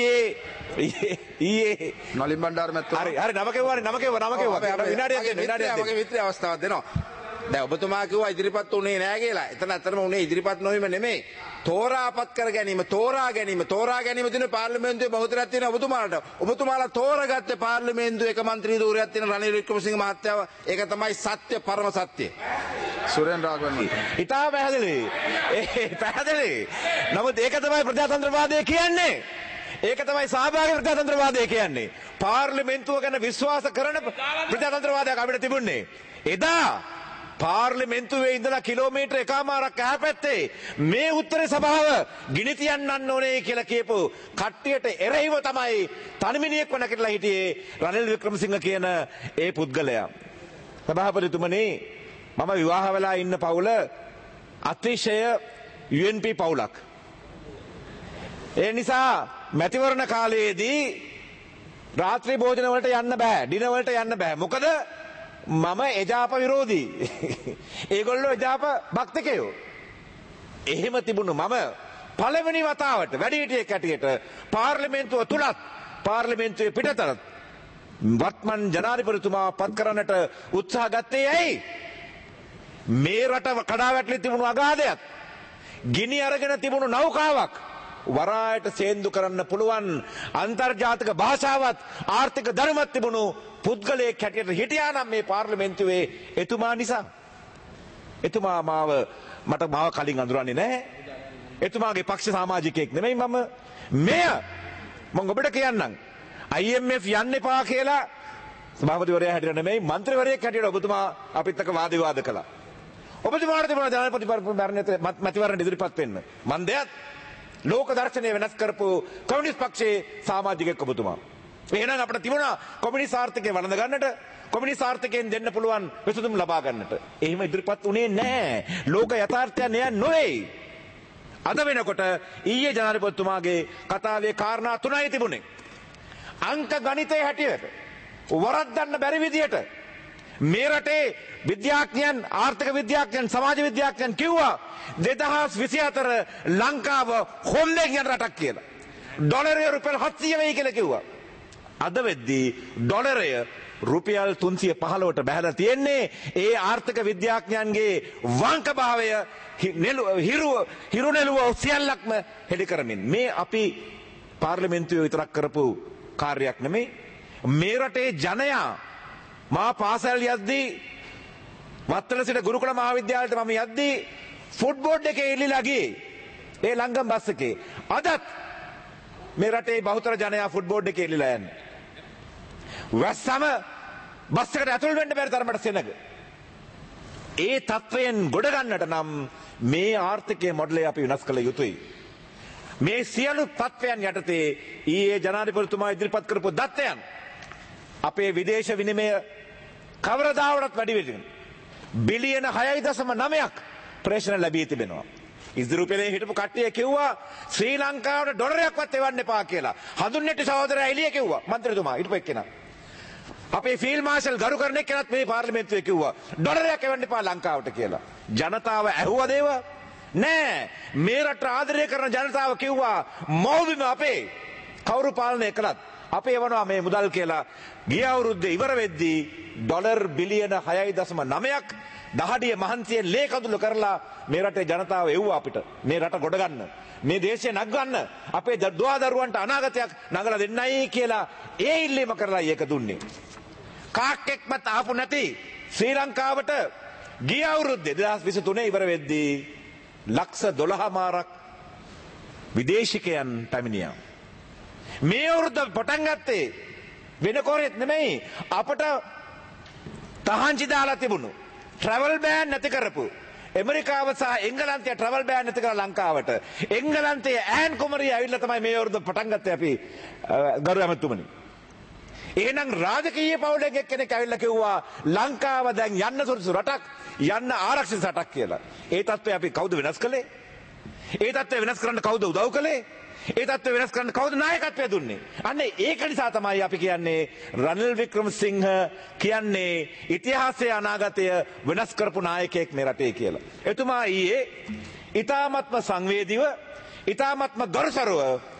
ඊයේ නලින් බණ්ඩාර මැතිතුමා හරි නම කිව්වා විනාඩියක් මගේ මිත්‍රය අවස්ථාවක් දෙනවා. දැන් ඔබතුමා කිව්වා ඉදිරිපත් උනේ නෑ කියලා. එතන ඇත්තටම උනේ ඉදිරිපත් නොවීම නෙමෙයි. තෝරාපත් කර ගැනීම, තෝරා ගැනීම දින පාර්ලිමේන්තුවේ බහුතරයක් තියෙන ඔබතුමාලට. ඔබතුමාලා තෝරගත්තේ පාර්ලිමේන්තුවේ එක മന്ത്രി ධූරයක් තියෙන රනිල් වික්‍රමසිංහ මහත්තයාව. ඒක තමයි සත්‍ය පරම සත්‍ය. සුරේන් රාඝවන් ඉතා පැහැදිලි. පැහැදිලි. නමුත් ඒක තමයි ප්‍රජාතන්ත්‍රවාදය කියන්නේ. ඒක තමයි සහභාගී ප්‍රජාතන්ත්‍රවාදය කියන්නේ. පාර්ලිමේන්තුව ගැන විශ්වාස කරන ප්‍රජාතන්ත්‍රවාදයක් අපිට තිබුණේ. එදා පාර්ලිමේන්තුවේ ඉඳලා කිලෝමීටර් එකමාරක් ඈපැත්තේ මේ උත්තර සභාව ගිනි තියන්නන්න ඕනේ කියලා කියපු කට්ටියට එරෙහිව තමයි තනිමිනියෙක්ව නැගිටලා හිටියේ රනිල් වික්‍රමසිංහ කියන ඒ පුද්ගලයා. සභාපතිතුමනි මම විවාහ වෙලා ඉන්න පවුල අතිශය UNP පවුලක්. ඒ නිසා මැතිවරණ කාලයේදී රාත්‍රී භෝජන වලට යන්න බෑ, ඩිනර් වලට යන්න බෑ. මොකද මම එජාප විරෝධී. ඒගොල්ලෝ එජාප භක්තිකයෝ. එහෙම තිබුණු මම පළවෙනි වතාවට වැඩිහිටියෙක් හැටියට පාර්ලිමේන්තුව තුලත් පාර්ලිමේන්තුවේ පිටතට වත්මන් ජනාධිපතිතුමා පත් කරන්නට උත්සාහ ගත්තේ ඇයි? මේ රට කඩා වැටලී තිබුණු අගාධයත් ගිනි අරගෙන තිබුණු නෞකාවක් වරායට සේන්දු කරන්න පුළුවන් අන්තර්ජාතික භාෂාවත් ආර්ථික දැනුමත් තිබුණු පුද්ගලයෙක් හැටියට හිටියා නම් මේ පාර්ලිමේන්තුවේ එතුමා නිසා. එතුමා මාව කලින් අඳුරන්නේ නැහැ. එතුමාගේ පක්ෂ සමාජිකයෙක් නෙමෙයි මම. මම ඔබට කියන්නම් IMF යන්න එපා කියලා සභාපතිවරයා හැටියට නෙමෙයි මන්ත්‍රීවරයෙක් හැටියට ඔබතුමා අපිත් එක්ක වාද විවාද කළා. ඔබතුමාට තිබුණා ජනාධිපති මැතිවරණ ඉදිරිපත් වෙන්න. මන් දෙයක් ලෝක දර්ශනය වෙනස් කරපු කමියුනිස්ට් පක්ෂයේ සමාජිකයෙක් ඔබතුමා. එහෙනම් අපිට තිබුණා කොමියුනිස්ට් ආර්ථිකය වළඳ ගන්නට, කොමියුනිස්ට් ආර්ථිකයෙන් දෙන්න පුළුවන් විසඳුම් ලබා ගන්නට. එහෙම ඉදිරිපත් උනේ නැහැ. ලෝක යථාර්ථය නෑ නොවේ. අද වෙනකොට ඊයේ ජනාධිපතිතුමාගේ කතාවේ කාරණා තුනයි තිබුණේ. අංක ගණිතයේ හැටියට වරද්දන්න බැරි විදියට මේ රටේ විද්‍යාඥයන්, ආර්ථික විද්‍යාඥයන්, සමාජ විද්‍යාඥයන් කිව්වා 2024 ලංකාව හොල්ලෙන් යන රටක් කියලා. ඩොලරය රුපියල් 700 වෙයි කියලා කිව්වා. අද වෙද්දී ඩොලරය රුපියල් 315ට බහැලා තියෙන්නේ. ඒ ආර්ථික විද්‍යාඥයන්ගේ වංකභාවය හිරු නෙළුව සියල්ලක්ම හෙළි කරමින් මේ අපි පාර්ලිමේන්තුවේ විතරක් කරපු කාර්යයක් නෙමෙයි. මේ රටේ ජනයා මා පාසල් යද්දී වත්තල සිට ගුරුකුල මහාවිද්‍යාලයට මම යද්දී ෆුට්බෝඩ් එකේ ඉල්ලලා ගියේ. ඒ ලංගම් බස් එකේ. අදත් මේ රටේ බහුතර ජනයා ෆුට්බෝඩ් එකේ ඉල්ලලා යන්නේ. වැස්සම බස් එකට ඇතුල් වෙන්න බැරි තරමට සෙනග. ඒ තත්වයෙන් ගොඩ ගන්නට නම් මේ ආර්ථිකයේ මොඩලය අපි වෙනස් කළ යුතුයි. මේ සියලු තත්වයන් යටතේ ඊයේ ජනාධිපතිතුමා ඉදිරිපත් කරපු දත්තයන් අපේ විදේශ විනිමය කවරදාවටත් වැඩි වෙනවා. බිලියන 6.9ක් ප්‍රේෂණ ලැබී තිබෙනවා. ඉස්රායලයේ හිටපු කට්ටිය කිව්වා ශ්‍රී ලංකාවට ඩොලරයක්වත් එවන්න එපා කියලා. හඳුන්නෙටි සහෝදරයා එළිය කිව්වා මන්ත්‍රීතුමා හිටපු එක්කෙනා. අපේ ෆීල්ඩ් මාෂල් ගරු කරන එක්කෙනත් මේ පාර්ලිමේන්තුවේ කිව්වා ඩොලරයක් එවන්න එපා ලංකාවට කියලා. ජනතාව ඇහුවද ඒව? නෑ. මේ රට ආදරය කරන ජනතාව කිව්වා මෞබිම අපේ කවුරු පාලනය කළත් අපේ එවනවා මේ මුදල් කියලා. ගිය අවුරුද්දේ ඉවර වෙද්දී ඩොලර් බිලියන 6.9ක් දහඩිය මහන්සියෙන් ලේ කඳුළු කරලා මේ රටේ ජනතාව එව්වා අපිට මේ රට ගොඩ ගන්න, මේ දේශය නගන්න, අපේ දුවදරුවන්ට අනාගතයක් නගලා දෙන්නයි කියලා ඒ ඉල්ලීම කරලා ඒක දුන්නේ. කාක්කෙක්වත් ආපු නැති ශ්‍රී ලංකාවට ගිය අවුරුද්දේ 2023 ඉවර වෙද්දී ලක්ෂ 12මාරක් විදේශිකයන් පැමිණියා. මේ අවුරුද්ද පටන් ගත්තේ වෙන කොහෙත් නෙමෙයි අපට තහංචි දාලා තිබුණු ට්‍රැවල් බෑන් නැති කරපු ඇමරිකාව සහ එංගලන්තය ට්‍රැවල් බෑන් නැති කරලා ලංකාවට එංගලන්තයේ ඈන් කුමරිය ඇවිල්ලා තමයි මේ අවුරුද්ද පටන් ගත්තේ අපි ගරු ඇමතුමනි. එහෙනම් රාජකීය පවුලක එක්කෙනෙක් ඇවිල්ලා කිව්වා ලංකාව දැන් යන්න සුදුසු රටක්, යන්න ආරක්ෂිත රටක් කියලා. ඒ තත්ත්වය අපි කවුද වෙනස් කළේ? ඒ තත්ත්වය වෙනස් කරන්න කවුද උදව් කළේ? ඒ තත්ත්වය වෙනස් කරන්න කවුද නායකත්වය දුන්නේ? අන්න ඒක නිසා තමයි අපි කියන්නේ රනිල් වික්‍රමසිංහ කියන්නේ ඉතිහාසයේ අනාගතය වෙනස් කරපු නායකයෙක් මේ රටේ කියලා. එතුමා ඊයේ ඊ타මත්ම සංවේදීව, ඊ타මත්ම ගරුසරුව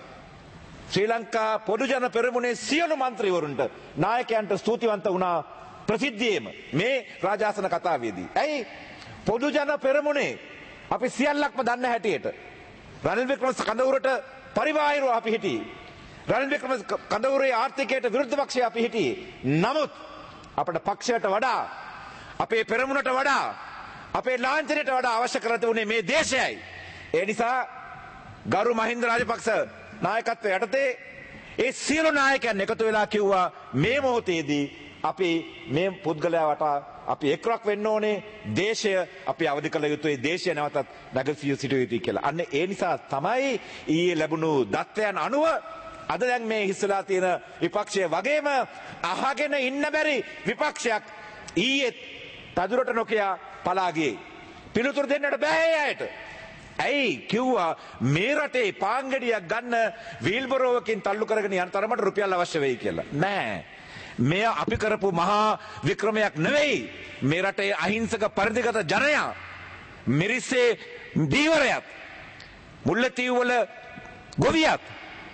ශ්‍රී ලංකා පොදු ජන පෙරමුණේ සියලු මන්ත්‍රීවරුන්ට, නායකයන්ට ස්තුතිවන්ත වුණා ප්‍රසිද්ධියේම මේ රාජාසන කතාවේදී. ඇයි පොදු ජන පෙරමුණේ අපි සියල්ලක්ම දන්න හැටියට රනිල් වික්‍රමසිංහ කඳවුරට පරිබාහිරව අපි හිටියේ. රනිල් වික්‍රමසිංහ කඳවුරේ ආර්ථිකයට විරුද්ධ පක්ෂයේ අපි හිටියේ. නමුත් අපේ පක්ෂයට වඩා, අපේ පෙරමුණට වඩා, අපේ ලාංඡනයට වඩා අවශ්‍ය කරලා තිබුණේ මේ දේශයයි. ඒ නිසා ගරු මහින්ද රාජපක්ෂ නායකත්වයේ යටතේ ඒ සියලු නායකයන් එකතු වෙලා කිව්වා මේ මොහොතේදී අපි මේ පුද්ගලයා වටා අපි එක්රක් වෙන්න ඕනේ, දේශය අපි අවදි කළ යුතුයි, දේශය නැවතත් නැගසිය සිටිය යුතුයි කියලා. අන්න ඒ නිසා තමයි ඊයේ ලැබුණු දත්තයන් අනුව අද දැන් මේ හිස්සලා තියෙන විපක්ෂය වගේම අහගෙන ඉන්න බැරි විපක්ෂයක් ඊයේ තදුරට නොකිය පලා ගියේ. පිළිතුරු දෙන්නට බෑ අයට. ඇයි කිව්වා මේ රටේ පාංගඩියක් ගන්න වීල්බරෝවකින් තල්ලු කරගෙන යන තරමට රුපියල් අවශ්‍ය වෙයි කියලා. නෑ. මෙය අපි කරපු මහා වික්‍රමයක් නෙවෙයි. මේ රටේ අහිංසක පරිදිගත ජනයා, මිරිස්සේ දීවරයත්, මුල්ලේතීව වල ගොවියත්,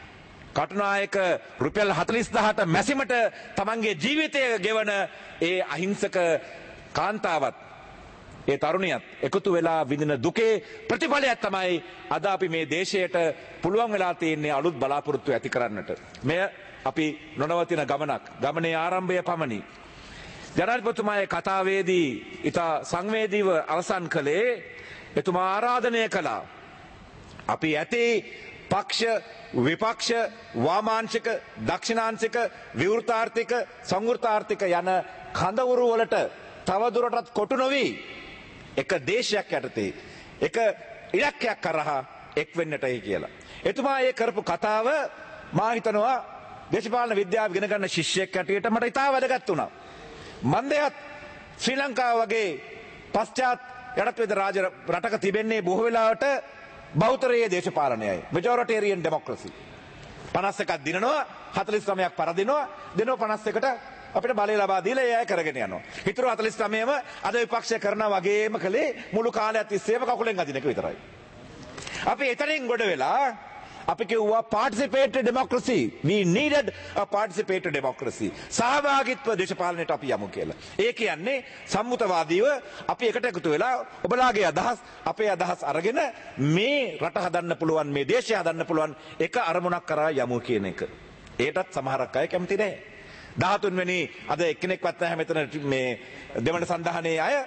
කටුනායක රුපියල් 40000ට මැසිමට තමන්ගේ ජීවිතය ගෙවන ඒ අහිංසක කාන්තාවත් ඒ තරුණියත් එකතු වෙලා විඳින දුකේ ප්‍රතිඵලයක් තමයි අද අපි මේ දේශයට පුළුවන් වෙලා තියෙන්නේ අලුත් බලාපොරොත්තු ඇති කරන්නට. මෙය අපි නොනවතින ගමනක්. ගමනේ ආරම්භය පමණි. ජනාධිපතිතුමාගේ කතාවේදී ඉතා සංවේදීව අවසන් කළේ එතුමා ආරාධනය කළා. අපි ඇති පක්ෂ විපක්ෂ වාමාංශික දක්ෂිණාංශික විවෘතාර්ථික සංවෘතාර්ථික යන කඳවුරු වලට තවදුරටත් කොටු නොවි එක දේශයක් යටතේ එක ඉලක්කයක් කරහා එක් වෙන්නටයි කියලා. එතුමා ඒ කරපු කතාව මා හිතනවා දේශපාලන විද්‍යාව ඉගෙන ගන්න ශිෂ්‍යයෙක් හැටියට මට ඉතා වැදගත් වුණා. මන්දයත් ශ්‍රී ලංකාව වගේ පශ්චාත් යටත්වේද රාජ රටක තිබෙන්නේ බොහෝ වෙලාවට බෞතරයේ දේශපාලනයයි. මෙජොරිටේරියන් ඩෙමොක්‍රසි. 51ක් දිනනවා 49ක් පරදිනවා දෙනවා 51ට අපිට බලය ලබා දීලා ඒ අය කරගෙන යනවා. හිතර 49ම අද විපක්ෂය කරනා වගේම කළේ මුළු කාලයක් තිස්සේම කකුලෙන් අදින එක විතරයි. අපි එතනින් ගොඩ වෙලා අපි කිව්වා participatory democracy. We needed a participatory democracy. සහභාගීත්ව දේශපාලනයට අපි යමු කියලා. ඒ කියන්නේ සම්මුතවාදීව අපි එකට එකතු වෙලා ඔබලාගේ අදහස් අපේ අදහස් අරගෙන මේ රට හදන්න පුළුවන් මේ දේශය හදන්න පුළුවන් එක අරමුණක් කරා යමු කියන එක. ඒටත් සමහරක් අය කැමති නැහැ. 13 වෙනි අද එක්කෙනෙක්වත් නැහැ මෙතන මේ දෙවන සන්ධානයේ අය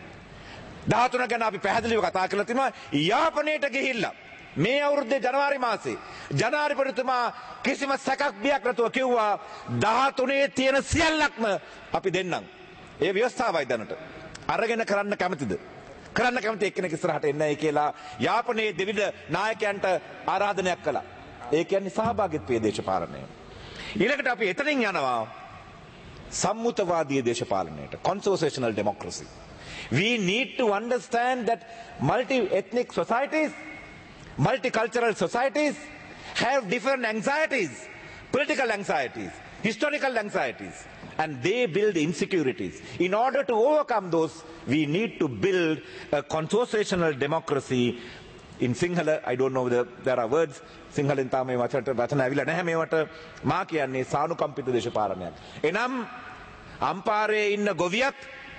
13 ගැන අපි පැහැදිලිව කතා කරලා තිනවා. යාපනයට ගිහිල්ලා මේ අවුරුද්දේ ජනවාරි මාසේ ජනාධිපතිතුමා කිසිම සැකක් බියක් නැතුව කිව්වා 13 තියෙන සියල්ලක්ම අපි දෙන්නම්. ඒ ව්‍යවස්ථාවයි දැනට. අරගෙන කරන්න කැමතිද? කරන්න කැමති එක්කෙනෙක් ඉස්සරහට එන්නයි කියලා යාපනයේ දෙවිද නායකයන්ට ආරාධනයක් කළා. ඒ කියන්නේ සහභාගීත්වයේ දේශපාලනය. ඊළඟට අපි එතනින් යනවා සම්මුතවාදී දේශපාලනයට. Conversational democracy. We need to understand that multi-ethnic societies multicultural societies have different anxieties, political anxieties, historical anxieties, and they build insecurities. In order to overcome those, we need to build a conversational democracy. In Sinhala, I don't know whether there are words. Sinhalen tama වචන ඇවිල්ලා නැහැ මේවට. මා කියන්නේ සානුකම්පිත දේශපාලනයක්. එනම් අම්පාරේ ඉන්න ගොවියත්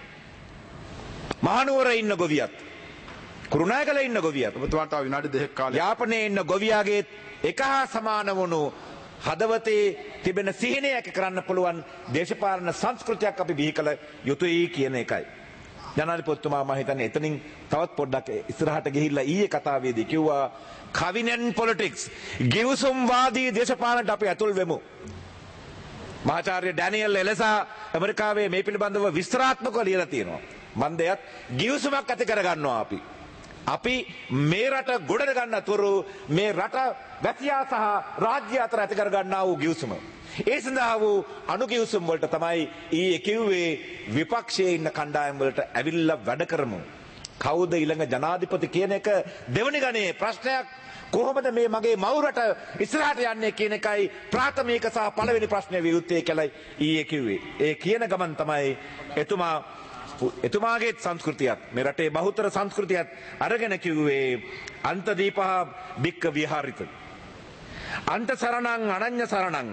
මහනුවර ඉන්න ගොවියත් කුරුණෑගල ඉන්න ගොවියත් ඔබතුමාට විනාඩි 2ක් කාලයක් යාපනයේ ඉන්න ගොවියාගේ එක හා සමාන වුණු හදවතේ තිබෙන සිහිනයක් කරන්න පුළුවන් දේශපාලන සංස්කෘතියක් අපි බිහි කළ යුතුයි කියන එකයි. ජනාධිපතිතුමා මම හිතන්නේ එතනින් තවත් පොඩ්ඩක් ඉස්සරහට ගිහිල්ලා ඊයේ කතාවේදී කිව්වා කවිනන් පොලිටික්ස් ගිවිසුම්වාදී දේශපාලනට අපි ඇතුල් වෙමු. මහාචාර්ය ඩැනියල් එලසා ඇමරිකාවේ මේ පිළිබඳව විස්තරාත්මකව ලියලා තියෙනවා. මන්දයත් ගිවිසුමක් ඇති කරගන්නවා අපි. අපි මේ රට ගොඩ ගන්න තුරු මේ රට වැසියා සහ රාජ්‍ය අතර ඇති කර ගන්නා වූ ගිවිසුම. ඒ සඳහා වූ අනුගිවිසුම් වලට තමයි ඊයේ කිව්වේ විපක්ෂයේ ඉන්න කණ්ඩායම් වලට ඇවිල්ලා වැඩ කරමු. කවුද ඊළඟ ජනාධිපති කියන එක දෙවනි ගණේ ප්‍රශ්නයක්. කොහොමද මේ මගේ මව් රට ඉස්සරහට යන්නේ කියන එකයි ප්‍රාථමික සහ පළවෙනි ප්‍රශ්නේ විරුද්ධය කියලා ඊයේ කිව්වේ. ඒ කියන ගමන් තමයි එතුමාගේ සංස්කෘතියත් මේ රටේ බහුතර සංස්කෘතියත් අරගෙන කිව්වේ අන්තදීපහ බික්ක විහාරිත අන්ත සරණං අනඤ්‍ය සරණං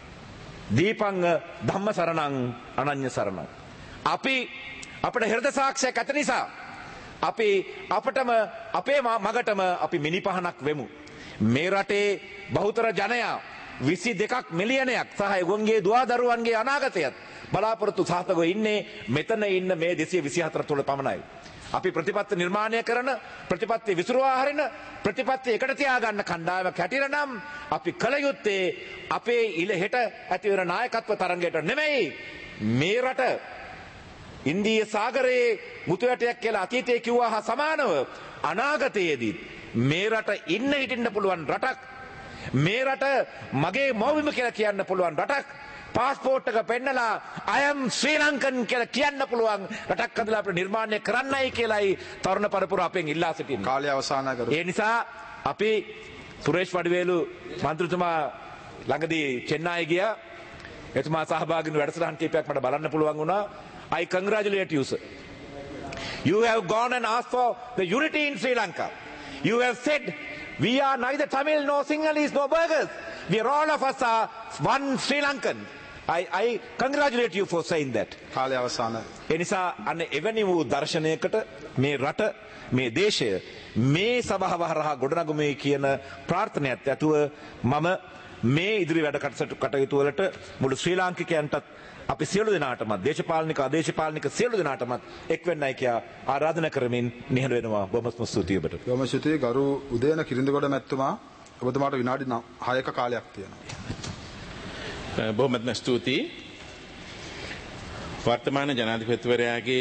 දීපං ධම්ම සරණං අනඤ්‍ය සරණං. අපි අපේ හෘද සාක්ෂියක් ඇත නිසා අපි අපටම අපේ මගටම අපි මිනිපහනක් වෙමු. මේ රටේ බහුතර ජනයා 22 මිලියනයක් සහ ඒගොල්ලන්ගේ දුවදරුවන්ගේ අනාගතයත් බලාපොරොත්තු සහතව ඉන්නේ මෙතන ඉන්න මේ 224 තුළ පමණයි. අපි ප්‍රතිපත්ති නිර්මාණය කරන ප්‍රතිපත්ති විසුරුවා හරින ප්‍රතිපත්ති එකට තියාගන්න කණ්ඩායමක් හැටියට නම් අපි කල යුත්තේ අපේ ඉලහෙට ඇති වෙන නායකත්ව තරංගයට නෙමෙයි මේ රට ඉන්දිය සාගරයේ මුතු ඇටයක් කියලා අතීතයේ කිව්වා හා සමානව අනාගතයේදී මේ රට ඉන්න හිටින්න පුළුවන් රටක් මේ රට මගේ මව්බිම කියලා කියන්න පුළුවන් රටක් පාස්පෝර්ට් එක පෙන්නලා I am ශ්‍රී ලංකන් කියලා කියන්න පුළුවන් රටක් හදලා අපිට නිර්මාණය කරන්නයි කියලායි තරුණ පරපුර අපෙන් ඉල්ලා සිටින්නේ. කාලය අවසන් කරු. ඒ නිසා අපි සුරේෂ් වඩිවේලු මන්ත්‍රීතුමා ළඟදී චෙන්නයි ගියා. එතුමා සහභාගී වුණු වැඩසටහන් කීපයක් මට බලන්න පුළුවන් වුණා. I congratulate you, sir. You have gone and asked for the unity in Sri Lanka. You have said we are neither Tamil nor Sinhalese nor Burghers. We are all of us are one Sri Lankan. I congratulate you for saying that. කාලය අවසානයි. ඒ නිසා අන්න එවැනි වූ දර්ශනයකට මේ රට මේ දේශය මේ සභාව හරහා ගොඩනගුමේ කියන ප්‍රාර්ථනයත් ඇතුව මම මේ ඉදිරි වැඩ කටයුතු වලට මුළු ශ්‍රී ලාංකිකයන්ටත් අපි සියලු දෙනාටමත් දේශපාලනික අදේශපාලනික සියලු දෙනාටමත් එක් වෙන්නයි කියා ආරාධනා කරමින් නිහඬ වෙනවා. බොහොම ස්තුතියි ඔබට. බොහොම ස්තුතියි ගරු උදේන කිරිඳිගොඩ මැතිතුමා. ඔබතුමාට විනාඩි 6ක කාලයක් තියෙනවා. බොහොමත්ම ස්තුතියි. වර්තමාන ජනාධිපතිවරයාගේ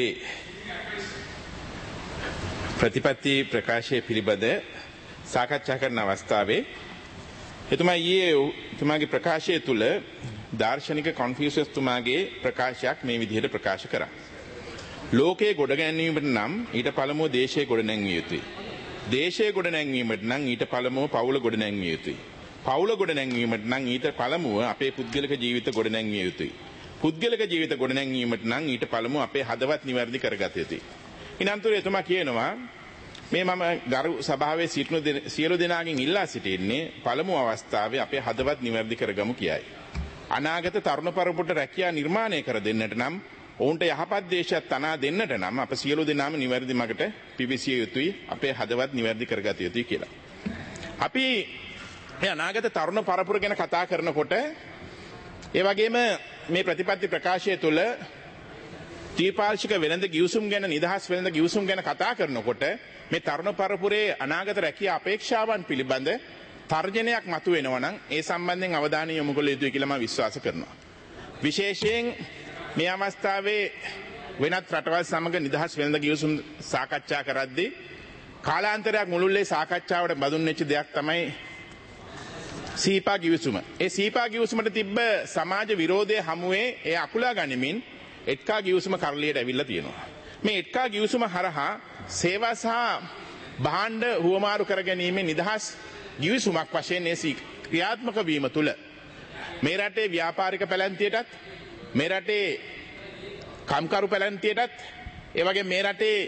ප්‍රතිපත්ති ප්‍රකාශය පිළිබඳ සාකච්ඡා කරන අවස්ථාවේ එතුමා ඊයේ එතුමාගේ ප්‍රකාශය තුළ දාර්ශනික කොන්ෆියුෂස් තුමාගේ ප්‍රකාශයක් මේ විදිහට ප්‍රකාශ කරා. ලෝකයේ ගොඩගැන්වීමට නම් ඊට පළමුව දේශය ගොඩනැංවිය යුතුයි. දේශය ගොඩනැංවීමට නම් ඊට පළමුව පවුල ගොඩනැංවිය යුතුයි. පවුල ගොඩනැංවීමට නම් ඊට පළමුව අපේ පුද්ගලික ජීවිත ගොඩනැංවිය යුතුයි. පුද්ගලික ජීවිත ගොඩනැංවීමට නම් ඊට පළමුව අපේ හදවත් නිවැරදි කරගත යුතුයි. ඉනන්තුර එතුමා කියනවා මේ මම ගරු සභාවේ සියලු දෙනාගෙන් ඉල්ලා සිටින්නේ පළමු අවස්ථාවේ අපේ හදවත් නිවැරදි කරගමු කියයි. අනාගත තරුණ පරපුරට රැකියා නිර්මාණය කර දෙන්නට නම් ඔවුන්ට යහපත් දේශයක් තනා දෙන්නට නම් අප සියලු දෙනාම නිවැරදි මගට පිවිසිය යුතුයි අපේ හදවත් නිවැරදි කරගත යුතුයි කියලා. අපි මේ අනාගත තරුණ පරපුර ගැන කතා කරනකොට ඒ වගේම මේ ප්‍රතිපත්ති ප්‍රකාශය තුළ ත්‍රිපාර්ශ්වික වෙළඳ ගිවිසුම් ගැන නිදහස් වෙළඳ ගිවිසුම් ගැන කතා කරනකොට මේ තරුණ පරපුරේ අනාගත රැකියා අපේක්ෂාවන් පිළිබඳ තර්ජනයක් මතුවෙනවා නම් ඒ සම්බන්ධයෙන් අවධානය යොමු කළ යුතුයි කියලා මම විශ්වාස කරනවා. විශේෂයෙන් මේ අවස්ථාවේ වෙනත් රටවල් සමග නිදහස් වෙළඳ ගිවිසුම් සාකච්ඡා කරද්දී කාලාන්තරයක් මුළුල්ලේ සාකච්ඡාවට බඳුන් වෙච්ච දෙයක් තමයි සීපා ගිවිසුම. ඒ සීපා ගිවිසුමට තිබ්බ සමාජ විරෝධය හමුවේ ඒ අකුලා ගනිමින් එත්කා ගිවිසුම කරලියට ඇවිල්ලා තියෙනවා. මේ එත්කා ගිවිසුම හරහා සේවා සහ භාණ්ඩ හුවමාරු කර ගැනීමේ නිදහස් ගිවිසුමක් වශයෙන් ඒ ක්‍රියාත්මක වීම තුළ මේ රටේ ව්‍යාපාරික පැලැන්තියටත් මේ රටේ කම්කරු පැලැන්තියටත් ඒ වගේ මේ රටේ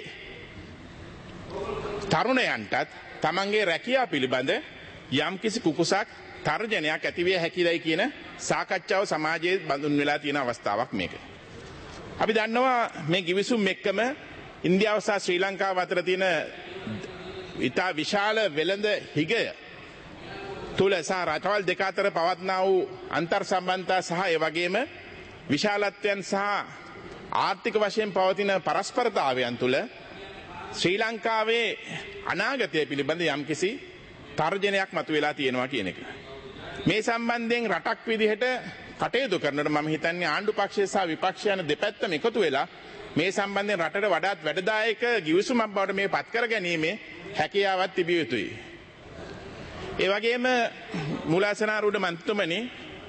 තරුණයන්ටත් තමන්ගේ රැකියාව පිළිබඳ යම්කිසි කුකුසක් තර්ජනයක් ඇතිවිය හැකිදයි කියන සාකච්ඡාව සමාජයේ බඳුන් වෙලා තියෙන අවස්ථාවක් මේක. අපි දන්නවා මේ ගිවිසුම් එක්කම ඉන්දියාව සහ ශ්‍රී ලංකාව අතර තියෙන ඉතා විශාල වෙළඳ හිගය තුල සහ රටවල් දෙක අතර පවත්නා වූ අන්තර් සම්බන්ධතා සහ ඒ වගේම විශාලත්වයන් සහ ආර්ථික වශයෙන් පවතින පරස්පරතාවයන් තුල ශ්‍රී ලංකාවේ අනාගතය පිළිබඳ යම්කිසි තර්ජනයක් මතුවලා තියෙනවා කියන එක. මේ සම්බන්ධයෙන් රටක් විදිහට කටයුතු කරනකොට මම හිතන්නේ ආණ්ඩු පක්ෂය සහ විපක්ෂ යන දෙපැත්තම එකතු වෙලා මේ සම්බන්ධයෙන් රටට වඩාත් වැඩදායක ගිවිසුමක් බවට මේ පත් කර ගැනීමේ හැකියාවක් තිබිය යුතුයි. ඒ වගේම මූලාසනාරූඪ මන්ත්‍රීතුමනි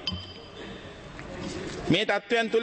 මේ තත්ත්වයන් තුළ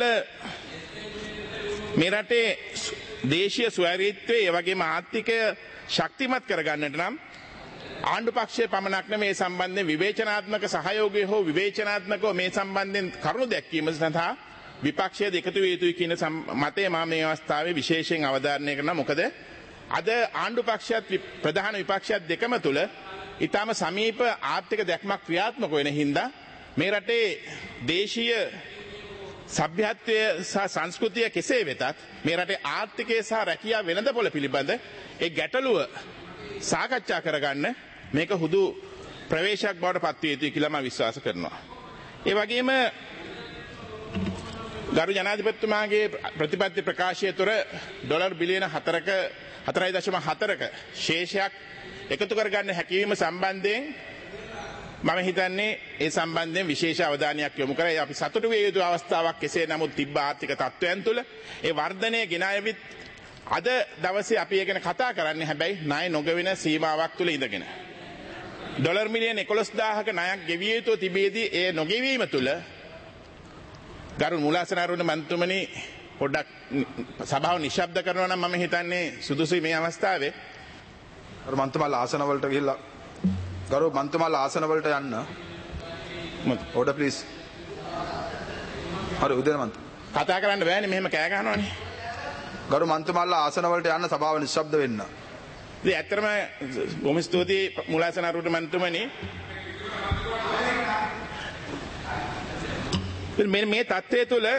මේ රටේ දේශීය ස්වෛරීත්වය ඒ වගේම ආර්ථිකය ශක්තිමත් කරගන්නට නම් ආණ්ඩු පක්ෂයේ පමණක් නෙමේ සම්බන්ධයෙන් විවේචනාත්මක සහයෝගය හෝ විවේචනාත්මකව මේ සම්බන්ධයෙන් කරුණු දැක්වීම සඳහා විපක්ෂය එකතු විය යුතුයි කියන මතය මම මේ අවස්ථාවේ විශේෂයෙන් අවධාරණය කරනවා. මොකද අද ආණ්ඩු පක්ෂයත් ප්‍රධාන විපක්ෂයත් දෙකම තුල ඊටම සමීප ආර්ථික දැක්මක් ක්‍රියාත්මක වෙන හින්දා මේ රටේ දේශීය සભ્યත්වය සහ සංස්කෘතිය කෙසේ වෙතත් මේ රටේ ආර්ථිකය සහ රැකියාව වෙළඳපොළ පිළිබඳ ඒ ගැටලුව සාකච්ඡා කරගන්න මේක හුදු ප්‍රවේශයක් බවට පත් විය යුතුයි කියලා මම විශ්වාස කරනවා. ඒ වගේම ගරු ජනාධිපතිතුමාගේ ප්‍රතිපත්ති ප්‍රකාශය තුළ ඩොලර් බිලියන 4.4ක ශේෂයක් එකතු කරගන්න හැකියවීම සම්බන්ධයෙන් මම හිතන්නේ ඒ සම්බන්ධයෙන් විශේෂ අවධානයක් යොමු කරලා අපි සතුටු විය යුතු අවස්ථාවක් කෙසේ නමුත් තිබ්බ ආර්ථික තත්ත්වයන් තුළ ඒ වර්ධනය ගෙන ආවිත් අද දවසේ අපි ගැන කතා කරන්නේ හැබැයි ණය නොගෙවෙන සීමාවක් තුළ ඉඳගෙන. ඩොලර් මිලියන 11,000ක ණයක් ගෙවිය යුතු තිබේදී ඒ නොගෙවීම තුළ ගරු මූලාසනාරූඪ මන්ත්‍රීතුමනි පොඩ්ඩක් සභාව නිශ්ශබ්ද කරනවා නම් මම හිතන්නේ සුදුසුයි මේ අවස්ථාවේ. ගරු මන්ත්‍රීතුමාලා ආසන වලට ගිහිල්ලා ගරු මන්ත්‍රීතුමාලා ආසන වලට යන්න. Order please. හරි උදේන මන්ත්‍රී. කතා කරන්න බෑනේ මෙහෙම කෑ ගහනවනේ. ගරු මන්ත්‍රීතුමාලා ආසන වලට යන්න සභාව නිශ්ශබ්ද වෙන්න. ඉතින් ඇත්තටම බොහොම ස්තුතියි මූලාසනාරූඪ මන්ත්‍රීතුමනි. මේ තත්ත්වය තුළ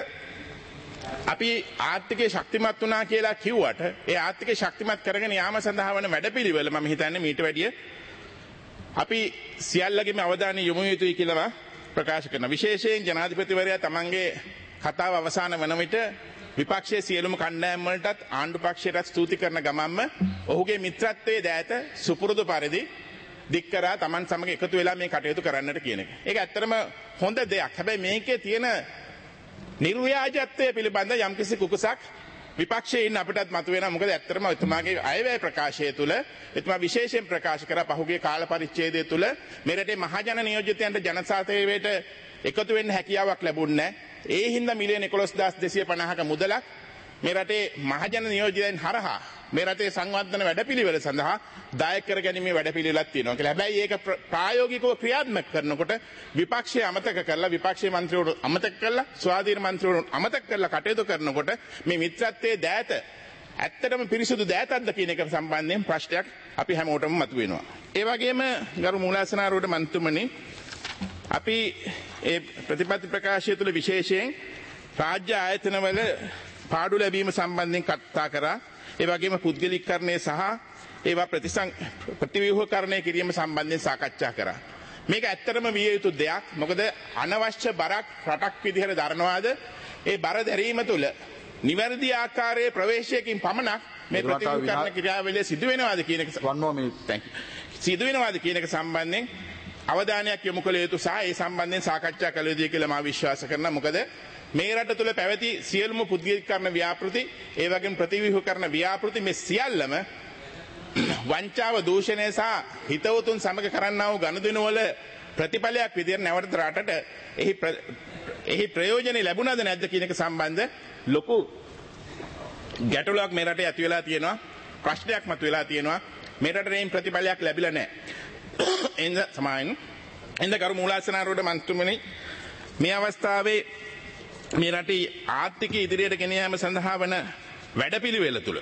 අපි ආර්ථිකය ශක්තිමත් වුණා කියලා කිව්වට ඒ ආර්ථිකය ශක්තිමත් කරගෙන යාම සඳහා වන වැඩපිළිවෙල මම හිතන්නේ මීට වැඩිය අපි සියල්ලගේම අවධානය යොමු යුතුයි කියලා ප්‍රකාශ කරනවා. විශේෂයෙන් ජනාධිපතිවරයා තමන්ගේ කතාව අවසන් වන විට විපක්ෂයේ සියලුම කණ්ඩායම් වලටත් ආණ්ඩු පක්ෂයටත් ස්තුති කරන ගමන්ම ඔහුගේ මිත්‍රත්වයේ දෑත සුපුරුදු පරිදි දික් කරා තමන් සමග එකතු වෙලා මේ කටයුතු කරන්නට කියන එක. ඒක ඇත්තටම හොඳ දෙයක්. හැබැයි මේකේ තියෙන නිර්ව්‍යාජත්වය පිළිබඳ යම්කිසි කුකුසක් විපක්ෂයේ ඉන්න අපිටත් මතුවෙනවා. මොකද ඇත්තටම එතුමාගේ අයවැය ප්‍රකාශය තුළ එතුමා විශේෂයෙන් ප්‍රකාශ කරා පහුගිය කාල පරිච්ඡේදය තුළ මේ රටේ මහජන නියෝජිතයන්ට ජනසාතේවයට එකතු වෙන්න හැකියාවක් ලැබුණේ නැහැ. ඒ හින්දා මිලියන 11250ක මුදලක් මේ රටේ මහජන නියෝජිතයන් හරහා මේ රටේ සංවර්ධන වැඩපිළිවෙල සඳහා දායක කරගැනීමේ වැඩපිළිවෙලක් තියෙනවා කියලා. හැබැයි ඒක ප්‍රායෝගිකව ක්‍රියාත්මක කරනකොට විපක්ෂය අමතක කරලා විපක්ෂයේ මන්ත්‍රීවරු අමතක කරලා ස්වාධීන මන්ත්‍රීවරු අමතක කරලා කටයුතු කරනකොට මේ මිත්‍රත්වයේ දෑත ඇත්තටම පිරිසුදු දෑතක්ද කියන එක සම්බන්ධයෙන් ප්‍රශ්නයක් අපි හැමෝටම මතුවෙනවා. ඒ වගේම ගරු මූලාසනාරෝඩ මන්ත්‍රීතුමනි අපි ඒ ප්‍රතිපත්ති ප්‍රකාශය තුළ විශේෂයෙන් රාජ්‍ය ආයතනවල පාඩු ලැබීම සම්බන්ධයෙන් කතා කරා. ඒ වගේම පුද්ගලිකකරණය සහ ඒවා ප්‍රතිව්‍යුහකරණය කිරීම සම්බන්ධයෙන් සාකච්ඡා කරා. මේක ඇත්තටම විය යුතු දෙයක්. මොකද අනවශ්‍ය බරක් රටක් විදිහට දරනවාද ඒ බර දැරීම තුළ නිවැරදි ආකාරයේ ප්‍රවේශයකින් පමණක් මේ ප්‍රතිව්‍යුහකරණ ක්‍රියාවලිය සිදු වෙනවාද කියන එක සිදු වෙනවාද කියන එක සම්බන්ධයෙන් අවධානයක් යොමු කළ යුතු සහ ඒ සම්බන්ධයෙන් සාකච්ඡා කළ යුතුයි කියලා මම විශ්වාස කරනවා. මොකද මේ රට තුළ පැවති සියලුම පුද්ගලිකකරණ ව්‍යාපෘති ඒ වගේම ප්‍රතිව්‍යුහකරණ ව්‍යාපෘති මේ සියල්ලම වංචාව දූෂණය සහ හිතවතුන් සමග කරන්නා වූ ගනුදෙනු වල ප්‍රතිඵලයක් විදිහට නැවත රටට එහි ප්‍රයෝජනෙ ලැබුණාද නැද්ද කියන එක සම්බන්ධ ලොකු ගැටලුවක් මේ රටේ ඇති වෙලා තියෙනවා. ප්‍රශ්නයක් මතුවලා තියෙනවා. මේ රටේ මේ ප්‍රතිඵලයක් ලැබිලා නැහැ. එඳ ගරු මූලාසනාරෝඩ මන්ත්‍රීතුමනි මේ අවස්ථාවේ මේ රටේ ආර්ථිකය ඉදිරියට ගෙන යාම සඳහා වන වැඩපිළිවෙල තුළ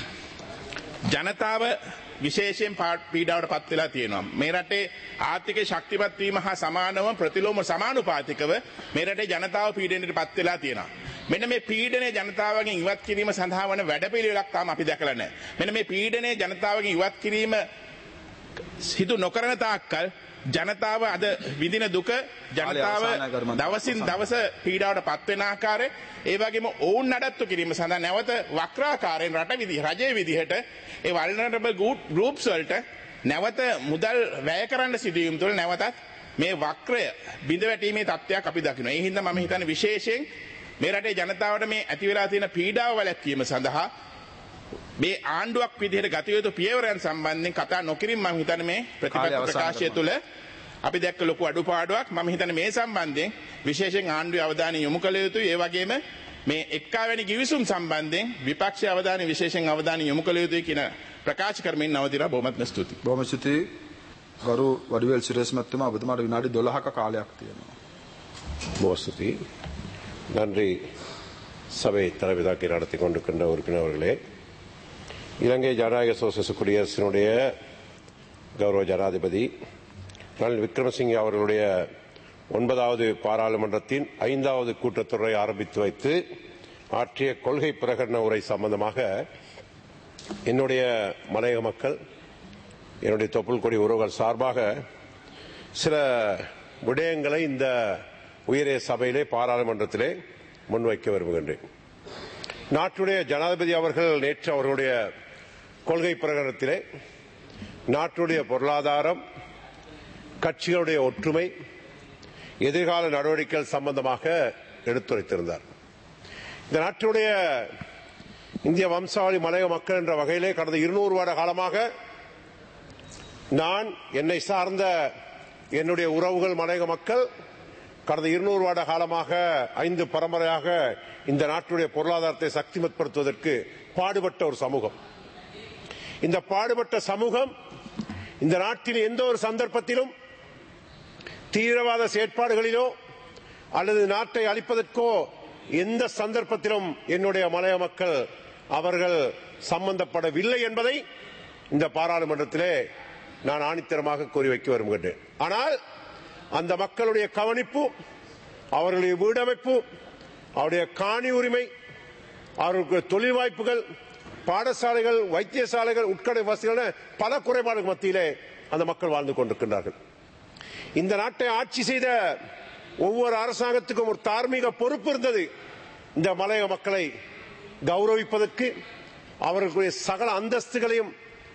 ජනතාව විශේෂයෙන් පීඩාවට පත් වෙලා තියෙනවා. මේ රටේ ආර්ථිකයේ ශක්තිමත් වීම හා සමානව ප්‍රතිලෝම සමානුපාතිකව මේ රටේ ජනතාව පීඩනයට පත් වෙලා තියෙනවා. මෙන්න මේ පීඩනය ජනතාවගෙන් ඉවත් කිරීම සඳහා වන වැඩපිළිවෙලක් තාම අපි දැකලා නැහැ. මෙන්න මේ පීඩනය ජනතාවගෙන් ඉවත් කිරීම සිදු නොකරන තාක්කල් ජනතාව අද විඳින දුක ජනතාව දවසින් දවස පීඩාවට පත් වෙන ආකාරය ඒ වගේම ඔවුන් නඩත්තු කිරීම සඳහා නැවත වක්‍රාකාරයෙන් රජයේ විදිහට ඒ වල්නරබල් ගෲප්ස් වලට නැවත මුදල් වැය කරන්න සිදුවීම් තුළ නැවතත් මේ වක්‍රය බිඳ වැටීමේ තත්ත්වයක් අපි දකිනවා. ඒ හින්දා මම හිතන්නේ විශේෂයෙන් මේ රටේ ජනතාවට මේ ඇති වෙලා තියෙන පීඩාව වැළැක්වීම සඳහා මේ ආණ්ඩුවක් විදිහට ගත යුතු පියවරයන් සම්බන්ධයෙන් කතා නොකිරීම මම හිතන්නේ මේ ප්‍රතිපත්ති ප්‍රකාශය තුළ අපි දැක්ක ලොකු අඩුපාඩුවක්. මම හිතන්නේ මේ සම්බන්ධයෙන් විශේෂයෙන් ආණ්ඩුවේ අවධානය යොමු කළ යුතුයි. ඒ වගේම මේ එක්කාවැනි ගිවිසුම් සම්බන්ධයෙන් විපක්ෂයේ අවධානය විශේෂයෙන් අවධානය යොමු කළ යුතුයි කියන ප්‍රකාශ කරමින් නවතිනවා. බොහොමත්ම ස්තුතියි. බොහොම ස්තුතියි. ගරු වඩිවැල් සිරස් මහත්මයා ඔබතුමාට විනාඩි 12ක කාලයක් තියෙනවා. බොහොම ස්තුතියි. நன்றி சபை தலைவராக நடத்தி கொண்டிருக்கின்ற உறுப்பினர்களே, இலங்கை ஜனநாயக சோசியலிச குடியரசினுடைய கௌரவ ஜனாதிபதி ரணில் விக்ரமசிங்கே அவர்களுடைய 9வது பாராளுமன்றத்தின் 5வது கூட்டத்தொடரை ஆரம்பித்து வைத்து ஆற்றிய கொள்கை பிரகடன உரை சம்பந்தமாக என்னுடைய மலையக மக்கள், என்னுடைய தொப்புள் கொடி உறவுகள் சார்பாக சில விடயங்களை இந்த உயரிய சபையிலே பாராளுமன்றத்திலே முன்வைக்க விரும்புகின்றேன். நாட்டுடைய ஜனாதிபதி அவர்கள் நேற்று அவர்களுடைய கொள்கை பிரகடனத்திலே நாட்டுடைய பொருளாதாரம், கட்சிகளுடைய ஒற்றுமை, எதிர்கால நடவடிக்கைகள் சம்பந்தமாக எடுத்துரைத்திருந்தார். இந்த நாட்டுடைய இந்திய வம்சாவளி மலையக மக்கள் என்ற வகையிலே கடந்த 200 வருட காலமாக நான், என்னை சார்ந்த என்னுடைய உறவுகள் மலையக மக்கள் கடந்த 200 வருட காலமாக 5 பரம்பரையாக இந்த நாட்டுடைய பொருளாதாரத்தை சக்திமத்படுத்துவதற்கு பாடுபட்ட ஒரு சமூகம். இந்த பாடுபட்ட சமூகம் இந்த நாட்டின் எந்த ஒரு சந்தர்ப்பத்திலும் தீவிரவாத செயற்பாடுகளிலோ அல்லது நாட்டை அழிப்பதற்கோ எந்த சந்தர்ப்பத்திலும் என்னுடைய மலைய மக்கள் அவர்கள் சம்பந்தப்படவில்லை என்பதை இந்த பாராளுமன்றத்திலே நான் ஆணித்தரமாக கூறி வைக்க விரும்புகின்றேன். ஆனால் அந்த மக்களுடைய கவனிப்பு, அவர்களுடைய வீடமைப்பு, அவருடைய காணி உரிமை, அவர்களுக்கு தொழில் வாய்ப்புகள், பாடசாலைகள், வைத்தியசாலைகள், உட்கடை வசதிகள் பல குறைபாடுகள் மத்தியிலே அந்த மக்கள் வாழ்ந்து கொண்டிருக்கின்றார்கள். இந்த நாட்டை ஆட்சி செய்த ஒவ்வொரு அரசாங்கத்துக்கும் ஒரு தார்மீக பொறுப்பு இருந்தது. இந்த மலையக மக்களை கௌரவிப்பதற்கு, அவர்களுடைய சகல அந்தஸ்துகளையும்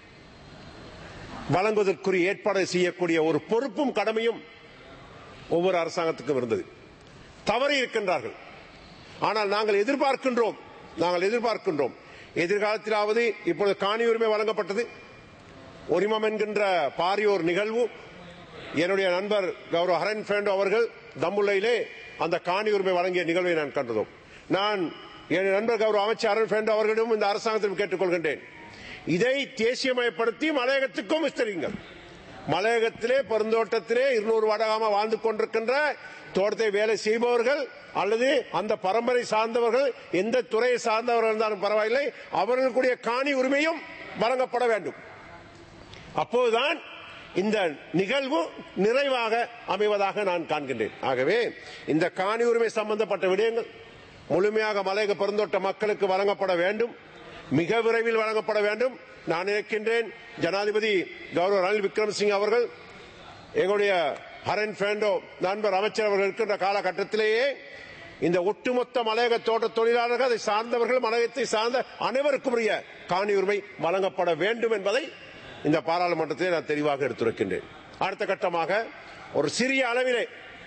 வழங்குவதற்குரிய ஏற்பாடு செய்யக்கூடிய ஒரு பொறுப்பும் கடமையும் ஒவ்வொரு அரசாங்கத்துக்கும் இருந்தது. தவறி இருக்கின்றார்கள். ஆனால் நாங்கள் எதிர்பார்க்கின்றோம் எதிர்காலத்திலாவது இப்பொழுது காணி உரிமை வழங்கப்பட்டது. உரிமம் என்கின்ற பாரியோர் நிகழ்வு. என்னுடைய நண்பர் கௌரவ ஹரன் ஃபேண்டோ அவர்கள் தம்புள்ளையிலே அந்த காணி உரிமை வழங்கிய நிகழ்வை நான் கண்டதோம். நான் என் நண்பர் கௌரவ அமைச்சர் ஹரன் ஃபேண்டோ அவர்களிடம் இந்த அரசாங்கத்திடம் கேட்டுக்கொள்கின்றேன், இதை தேசியமயப்படுத்தி மலையகத்துக்கும் விஸ்தரிங்கள். மலையகத்திலே பெருந்தோட்டத்திலே 200 வருடமாக வாழ்ந்து கொண்டிருக்கின்ற தோட்டத்தை வேலை செய்பவர்கள் அல்லது அந்த பரம்பரை சார்ந்தவர்கள், எந்த துறையை சார்ந்தவர்கள் இருந்தாலும் பரவாயில்லை, அவர்களுடைய காணி உரிமையும் வழங்கப்பட வேண்டும். அப்போதுதான் இந்த நிகழ்வு நிறைவாக அமைவதாக நான் காண்கின்றேன். ஆகவே இந்த காணி உரிமை சம்பந்தப்பட்ட விடயங்கள் முழுமையாக மலையக பெருந்தோட்ட மக்களுக்கு வழங்கப்பட வேண்டும், மிக விரைவில் வழங்கப்பட வேண்டும். நான் நினைக்கின்றேன் ஜனாதிபதி கௌரவ ரணில் விக்ரமசிங்க அவர்கள், எங்களுடைய ஹரன் ஃபேண்டோ நண்பர் அமைச்சர் அவர்கள் இருக்கின்ற காலகட்டத்திலேயே இந்த ஒட்டுமொத்த மலையக தோட்ட தொழிலாளர்கள், அதை சார்ந்தவர்கள், மலையகத்தை சார்ந்த அனைவருக்கும் உரிய காணி உரிமை வழங்கப்பட வேண்டும் என்பதை இந்த பாராளுமன்றத்தில் நான் தெளிவாக எடுத்துரைக்கின்றேன். அடுத்த கட்டமாக ஒரு சிறிய அளவிலே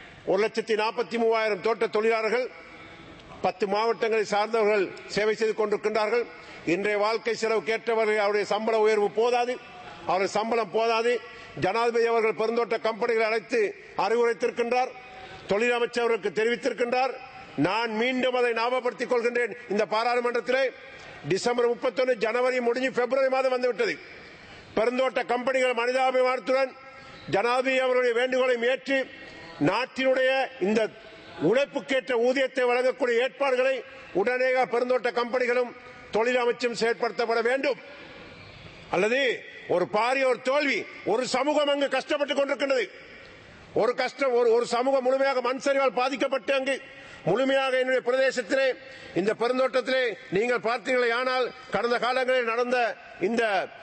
1,43,000 தோட்ட தொழிலாளர்கள் 10 மாவட்டங்களை சார்ந்தவர்கள் சேவை செய்து கொண்டிருக்கின்றார்கள். இன்றைய வாழ்க்கை செலவு கேட்டவர்கள் அவருடைய சம்பள உயர்வு போதாது, அவருடைய சம்பளம் போதாது. ஜனாதிபதி அவர்கள் பெருந்தோட்ட கம்பெனிகளை அழைத்து அறிவுரைத்திருக்கின்றார், தொழில் அமைச்சர்களுக்கு தெரிவித்திருக்கின்றார். நான் மீண்டும் அதை ஞாபகப்படுத்திக் கொள்கின்றேன். இந்த பாராளுமன்றத்திலே டிசம்பர் 31 ஜனவரி முடிஞ்சு பிப்ரவரி மாதம் வந்துவிட்டது. பெருந்தோட்ட கம்பெனிகள் மனிதாபிமானத்துடன் ஜனாதிபதி அவருடைய வேண்டுகோளை ஏற்று நாட்டினுடைய இந்த உழைப்புக்கேற்ற ஊதியத்தை வழங்கக்கூடிய ஏற்பாடுகளை உடனே பெருந்தோட்ட கம்பெனிகளும் தொழில் அமைச்சும் செயற்படுத்தப்பட வேண்டும். அல்லது ஒரு பாரிய ஒரு தோல்வி, ஒரு சமூகம் அங்கு கஷ்டப்பட்டுக் கொண்டிருக்கின்றது. ஒரு சமூகம் முழுமையாக மண் சரிவால் பாதிக்கப்பட்டு அங்கு முழுமையாக என்னுடைய பிரதேசத்திலே இந்த பெருந்தோட்டத்திலே நீங்கள் பார்த்தீர்களே, ஆனால் கடந்த காலங்களில் நடந்த இந்த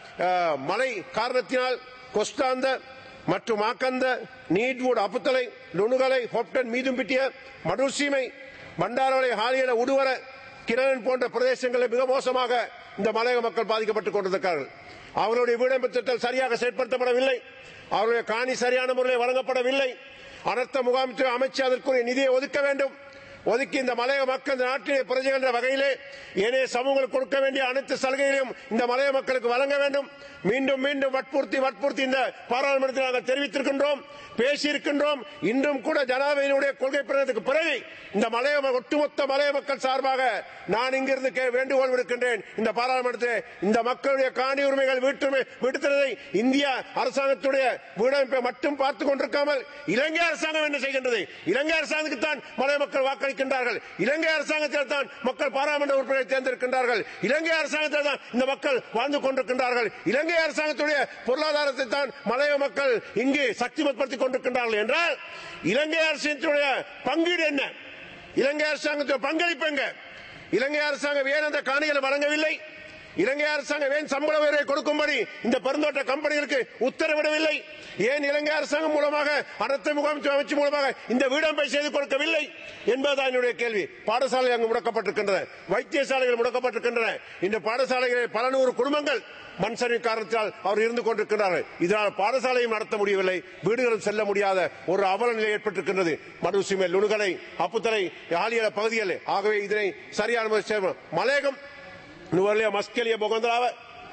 மழை காரணத்தினால் கொஸ்டாந்த மற்றும் ஆக்கந்த, நீட்வுட், அப்புத்தலை, நுணுகலை, ஹொப்டன், மீதும்பிட்டிய, மடுசீமை, பண்டாரவளை, ஹாலியன, உடுவர, கிரணன் போன்ற பிரதேசங்களில் மிக மோசமாக இந்த மலையக மக்கள் பாதிக்கப்பட்டுக் கொண்டிருக்கிறார்கள். அவர்களுடைய வீடமைப்பு திட்டம் சரியாக செயற்படுத்தப்படவில்லை, அவருடைய காணி சரியான முறையில் வழங்கப்படவில்லை. அனர்த்த முகாமைத்துவ அமைச்சு அதற்குரிய நிதியை ஒதுக்க வேண்டும். ஒதுக்கி இந்த மலையக மக்கள் இந்த நாட்டிலே பிரஜைகள் வகையிலே ஏனைய சமூகங்களுக்கு கொடுக்க வேண்டிய அனைத்து சலுகைகளையும் இந்த மலையக மக்களுக்கு வழங்க வேண்டும். மீண்டும் மீண்டும் வற்புறுத்தி இந்த பாராளுமன்றத்தில் நாங்கள் தெரிவித்திருக்கின்றோம், பேசியிருக்கின்றோம். இன்றும் கூட ஜனாதிபதியினுடைய கொள்கை பிறந்ததுக்கு பிறகு இந்த ஒட்டுமொத்த மலைய மக்கள் சார்பாக நான் இங்கிருந்து வேண்டுகோள் விடுக்கின்றேன். இந்த பாராளுமன்றத்தில் இந்த மக்களுடைய காணி உரிமைகள் விடுத்ததை இந்திய அரசாங்கத்துடைய வீடமைப்பை மட்டும் பார்த்துக் கொண்டிருக்காமல் இலங்கை அரசாங்கம் என்ன செய்கின்றது? இலங்கை அரசாங்கத்துக்கு தான் மலைய மக்கள் வாக்களிக்கின்றார்கள். இலங்கை அரசாங்கத்தில் தான் மக்கள் பாராளுமன்ற உறுப்பினரை தேர்ந்தெடுக்கின்றார்கள். இலங்கை அரசாங்கத்தில் தான் இந்த மக்கள் வாழ்ந்து கொண்டிருக்கின்றார்கள். இலங்கை அரசாங்கத்துடைய பொருளாதாரத்தை தான் மலைய மக்கள் இங்கு சக்திமத்படுத்திக் கொண்டிருக்கின்றார்கள் என்றால் இலங்கை அரசாங்கத்துடைய பங்கீடு என்ன? இலங்கை அரசாங்கத்துடைய பங்களிப்பு எங்க? இலங்கை அரசாங்கம் ஏன் அந்த காணிகளை வழங்கவில்லை? இலங்கை அரசாங்கம் ஏன் சம்பள உயர்வை கொடுக்கும்படி இந்த பெருந்தோட்ட கம்பெனிகளுக்கு உத்தரவிடவில்லை? ஏன் இலங்கை அரசாங்கம் மூலமாக அனர்த்த முகாமைத்துவ அமைச்சு மூலமாக இந்த வீடமைப்பை செய்து கொடுக்கவில்லை என்பதுதான் என்னுடைய கேள்வி. பாடசாலை அங்கு முடக்கப்பட்டிருக்கின்றன, வைத்தியசாலைகள் முடக்கப்பட்டிருக்கின்றன. இந்த பாடசாலைகளில் பல நூறு குடும்பங்கள் மண் சரிவு காரணத்தால் அவர் இருந்து கொண்டிருக்கிறார்கள். இதனால் பாடசாலையும் நடத்த முடியவில்லை, வீடுகளும் செல்ல முடியாத ஒரு அவல நிலை ஏற்பட்டிருக்கின்றது. மடுசீமை, லுணுகலை, அப்புத்தலை, ஆலியல பகுதிகள். ஆகவே இதனை சரியான மலையகம் නුවරලිය මස්කෙලිය බොගොන්දලාව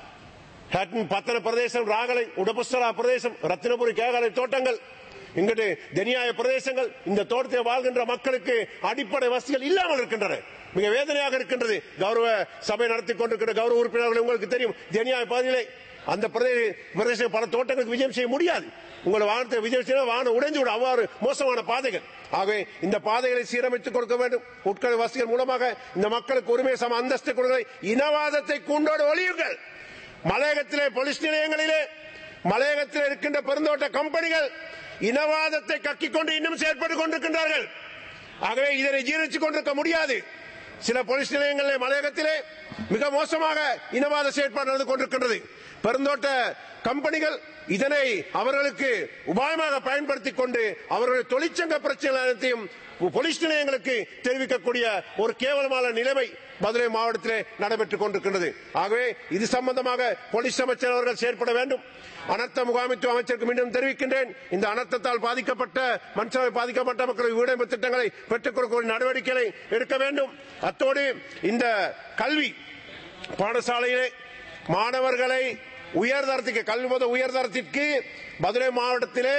හැටන් පත්තන பிரதேசம், ராகலை, உடபுஸ்தலா பிரதேசம், ரத்தினபுரி, கேகலை தோட்டங்கள், இங்கிட்டு தெனியாய பிரதேசங்கள், இந்த தோட்டத்தை வாழ்கின்ற மக்களுக்கு அடிப்படை வசதிகள் இல்லாமல் இருக்கின்றன. மிக வேதனையாக இருக்கின்றது. கௌரவ சபை நடத்தி கொண்டிருக்கிற கௌரவ உறுப்பினர்கள் உங்களுக்கு தெரியும், தெனியாய பகுதியிலே அந்த பிரதேச பல தோட்டங்களுக்கு விஜயம் செய்ய முடியாது. உங்களை வாகனத்தை விஜயம் செய்ய வாகனம் உடைஞ்சு விடும், அவ்வாறு மோசமான பாதைகள். ஆகவே இந்த பாதைகளை சீரமைத்துக் கொடுக்க வேண்டும். உட்கடை வசதிகள் மூலமாக இந்த மக்களுக்கு உரிமை சம அந்தஸ்து கொடுக்க, இனவாதத்தை கூண்டோடு ஒழியுங்கள். மலையகத்திலே போலீஸ் நிலையங்களிலே, மலையகத்தில் இருக்கின்ற பெருந்தோட்ட கம்பெனிகள் இனவாதத்தை கக்கிக் கொண்டு இன்னும் செயற்பட்டுக் கொண்டிருக்கின்றார்கள். ஆகவே இதனை ஜீரணித்துக் கொண்டிருக்க முடியாது. சில போலீஸ் நிலையங்களிலே மலையகத்திலே மிக மோசமாக இனவாத செயற்பாடு நடந்து கொண்டிருக்கின்றது. பெருந்தோட்ட கம்பெனிகள் இதனை அவர்களுக்கு உபாயமாக பயன்படுத்திக் கொண்டு அவர்களுடைய தொழிற்சங்க பிரச்சனை அனைத்தையும் போலீஸ் நிலையங்களுக்கு தெரிவிக்கக்கூடிய ஒரு கேவலமான நிலைமை மதுரை மாவட்டத்திலே நடைபெற்றுக் கொண்டிருக்கின்றது. ஆகவே இது சம்பந்தமாக போலீஸ் அமைச்சர் அவர்கள் செயற்பட வேண்டும். அனர்த்த முகாமைத்துவ அமைச்சருக்கு மீண்டும் தெரிவிக்கின்றேன். இந்த அனர்த்தத்தால் பாதிக்கப்பட்ட மண்சவை பாதிக்கப்பட்ட மக்களுக்கு வீடமைப்பு திட்டங்களை பெற்றுக் கொடுக்கக்கூடிய நடவடிக்கைகளை எடுக்க வேண்டும். அத்தோடு இந்த கல்வி பாடசாலையிலே மாணவர்களை உயர்தரத்திற்கு கல்வி உயர்தரத்திற்கு மதுரை மாவட்டத்திலே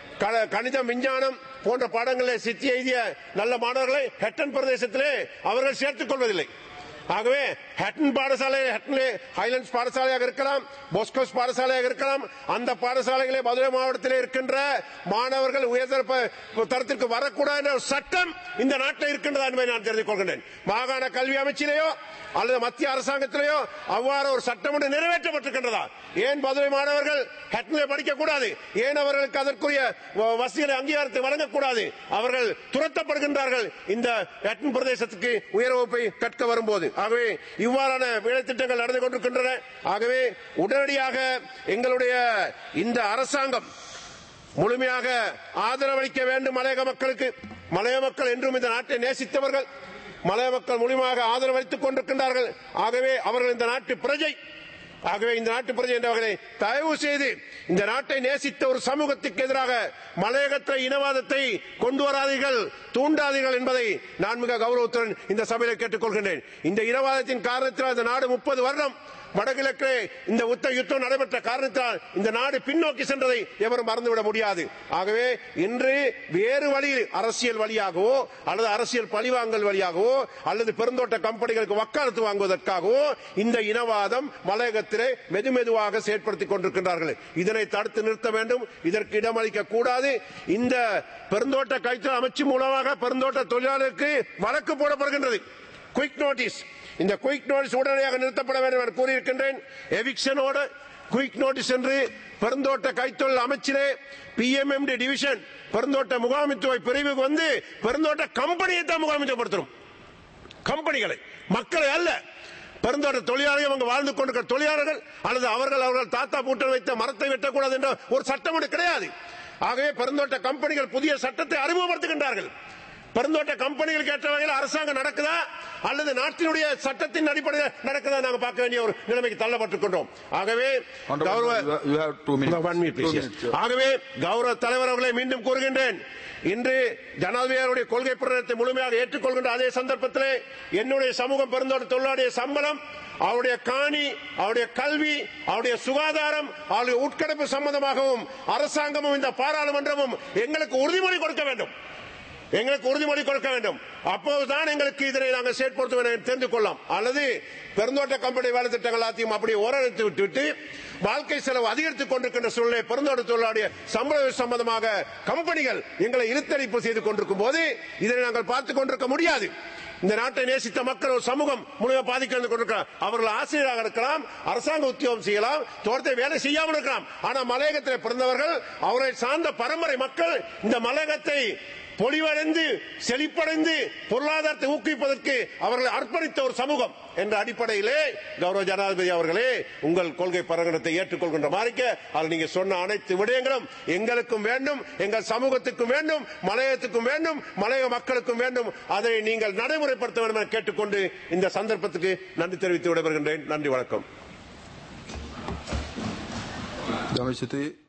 கணிதம் விஞ்ஞானம் போன்ற பாடங்களில் சித்தி எழுதிய நல்ல மாணவர்களை ஹட்டன் பிரதேசத்திலே அவர்கள் சேர்த்துக் கொள்வதில்லை. ஆகவே ஹட்டன் பாடசாலை ஹைலண்ட்ஸ் பாடசாலையாக இருக்கலாம், போஸ்கோஸ் பாடசாலையாக இருக்கலாம், அந்த பாடசாலைகளே மதுரை மாவட்டத்தில் இருக்கின்ற மாணவர்கள் உயர்தர தரத்திற்கு வரக்கூடாது என்ற சட்டம் இந்த நாட்டில் இருக்கின்றதா என்பதை நான் தெரிந்து கொள்கின்றேன். மாகாண கல்வி அமைச்சிலேயோ அல்லது மத்திய அரசாங்கத்திலேயோ அவ்வாறு ஒரு சட்டம் ஒன்று நிறைவேற்றப்பட்டிருக்கின்றதா? ஏன் மதுரை மாணவர்கள் ஹட்னிலே படிக்கக்கூடாது? ஏன் அவர்களுக்கு அதற்குரிய வசதிகளை அங்கீகாரத்தை வழங்கக்கூடாது? அவர்கள் துரத்தப்படுகின்றார்கள் இந்த ஹட்டன் பிரதேசத்துக்கு உயர் வகுப்பை கற்க வரும்போது. ஆகவே இவ்வாறான வேலை திட்டங்கள் நடந்து கொண்டிருக்கின்றன. ஆகவே உடனடியாக எங்களுடைய இந்த அரசாங்கம் முழுமையாக ஆதரவளிக்க வேண்டும் மலையக மக்களுக்கு. மலைய மக்கள் என்றும் இந்த நாட்டை நேசித்தவர்கள். மலைய மக்கள் முழுமையாக ஆதரவளித்துக் கொண்டிருக்கின்றார்கள். ஆகவே அவர்கள் இந்த நாட்டு பிரஜை. ஆகவே இந்த நாட்டு பிரஜை என்றவர்களை தயவு செய்து இந்த நாட்டை நேசித்த ஒரு சமூகத்துக்கு எதிராக மலையகத்தில் இனவாதத்தை கொண்டு வராதீர்கள், தூண்டாதீர்கள் என்பதை நான் மிக கௌரவத்துடன் இந்த சபையில் கேட்டுக்கொள்கின்றேன். இந்த இனவாதத்தின் காரணத்தில் இந்த நாடு 30 வருடம் வடகிழக்கே இந்த யுத்தம் நடைபெற்ற காரணத்தால் இந்த நாடு பின்னோக்கி சென்றதை எவரும் மறந்துவிட முடியாது. ஆகவே இன்று வேறு வழியில் அரசியல் வழியாகவோ அல்லது அரசியல் பழிவாங்கல் வழியாகவோ அல்லது பெருந்தோட்ட கம்பெனிகளுக்கு வக்காலத்து வாங்குவதற்காகவோ இந்த இனவாதம் மலையகத்திலே மெதுமெதுவாக செயற்படுத்திக் கொண்டிருக்கின்றார்கள். இதனை தடுத்து நிறுத்த வேண்டும். இதற்கு இடமளிக்க கூடாது. இந்த பெருந்தோட்ட கைத்தொழில் அமைச்சு மூலமாக பெருந்தோட்ட தொழிலாளருக்கு வழக்கு போடப்படுகின்றது. Quick notice. இந்த குயிக் நோட்டீஸ் உடனடியாக நிறுத்தப்பட வேண்டும் என்று கூறியிருக்கின்றேன். எவிக்ஷனோடு குயிக் நோட்டீஸ் என்று பெருந்தோட்ட கைத்தொழில் அமைச்சிலே PMMD டிவிஷன் பெருந்தோட்ட முகாமித்துவ பிரிவுக்கு வந்து பெருந்தோட்ட கம்பெனியை தான் முகாமித்துவப்படுத்தணும். கம்பெனிகளை, மக்களை அல்ல. பெருந்தோட்ட தொழிலாளர்கள் அவங்க வாழ்ந்து கொண்டிருக்கிற தொழிலாளர்கள் அல்லது அவர்கள் தாத்தா பூட்டல் வைத்த மரத்தை வெட்டக்கூடாது என்ற ஒரு சட்டம் ஒன்று கிடையாது. ஆகவே பெருந்தோட்ட கம்பெனிகள் புதிய சட்டத்தை அறிமுகப்படுத்துகின்றார்கள். பெருந்தோட்ட கம்பெனிகளுக்கு ஏற்ற வகையில் அரசாங்கம் நடக்குதா அல்லது நாட்டினுடைய சட்டத்தின் அடிப்படையில் நடக்குதா நாங்கள் பார்க்க வேண்டிய ஒரு நிலைமைக்கு தள்ளப்பட்டிருக்கின்றோம். ஆகவே கௌரவ தலைவர் அவர்களை மீண்டும் கூறுகின்றேன். இன்று ஜனாதிபதியுடைய கொள்கை பிரகடனத்தை முழுமையாக ஏற்றுக்கொள்கின்ற அதே சந்தர்ப்பத்திலே என்னுடைய சமூகம் பெருந்தோட்ட தொழிலாளருடைய சம்பளம், அவருடைய காணி, அவருடைய கல்வி, அவருடைய சுகாதாரம், அவருடைய உட்கடப்பு சம்பந்தமாகவும் அரசாங்கமும் இந்த பாராளுமன்றமும் எங்களுக்கு உறுதிமொழி கொடுக்க வேண்டும். அப்போதுதான் எங்களுக்கு இதனை நாங்கள் செயற்படுத்துவோம் தெரிந்து கொள்ளலாம். அல்லது பெருந்தோட்ட கம்பெனி வேலை திட்டங்கள் எல்லாத்தையும் அப்படியே ஓரணித்து விட்டு வாழ்க்கை செலவு அதிகரித்துக் கொண்டிருக்கின்ற சூழ்நிலை பெருந்தோட்ட தொழிலாளருடைய சம்பள சம்பந்தமாக கம்பெனிகள் எங்களை இழுத்தடிப்பு செய்து கொண்டிருக்கும் போது இதனை நாங்கள் பார்த்துக் கொண்டிருக்க முடியாது. இந்த நாட்டை நேசித்த மக்கள் ஒரு சமூகம் முழுமையாக பாதிக்கிறது கொண்டிருக்கிறார். அவர்கள் ஆசிரியராக இருக்கலாம், அரசாங்க உத்தியோகம் செய்யலாம், தோட்டத்தை வேலை செய்யாமல் இருக்கலாம். ஆனால் மலையகத்தில் பிறந்தவர்கள், அவரை சார்ந்த பரம்பரை மக்கள் இந்த மலையகத்தை பொலிவடைந்து செழிப்படைந்து பொருளாதாரத்தை ஊக்குவிப்பதற்கு அவர்களை அர்ப்பணித்த ஒரு சமூகம் என்ற அடிப்படையிலே கௌரவ ஜனாதிபதி அவர்களே உங்கள் கொள்கை பிரகடனத்தை ஏற்றுக்கொள்கின்ற மாதிரி அதில் நீங்க சொன்ன அனைத்து விடயங்களும் எங்களுக்கும் வேண்டும், எங்கள் சமூகத்துக்கும் வேண்டும், மலையகத்துக்கும் வேண்டும், மலையக மக்களுக்கும் வேண்டும். அதை நீங்கள் நடைமுறைப்படுத்த வேண்டும் என கேட்டுக்கொண்டு இந்த சந்தர்ப்பத்துக்கு நன்றி தெரிவித்து விடைபெறுகின்றேன். நன்றி, வணக்கம்.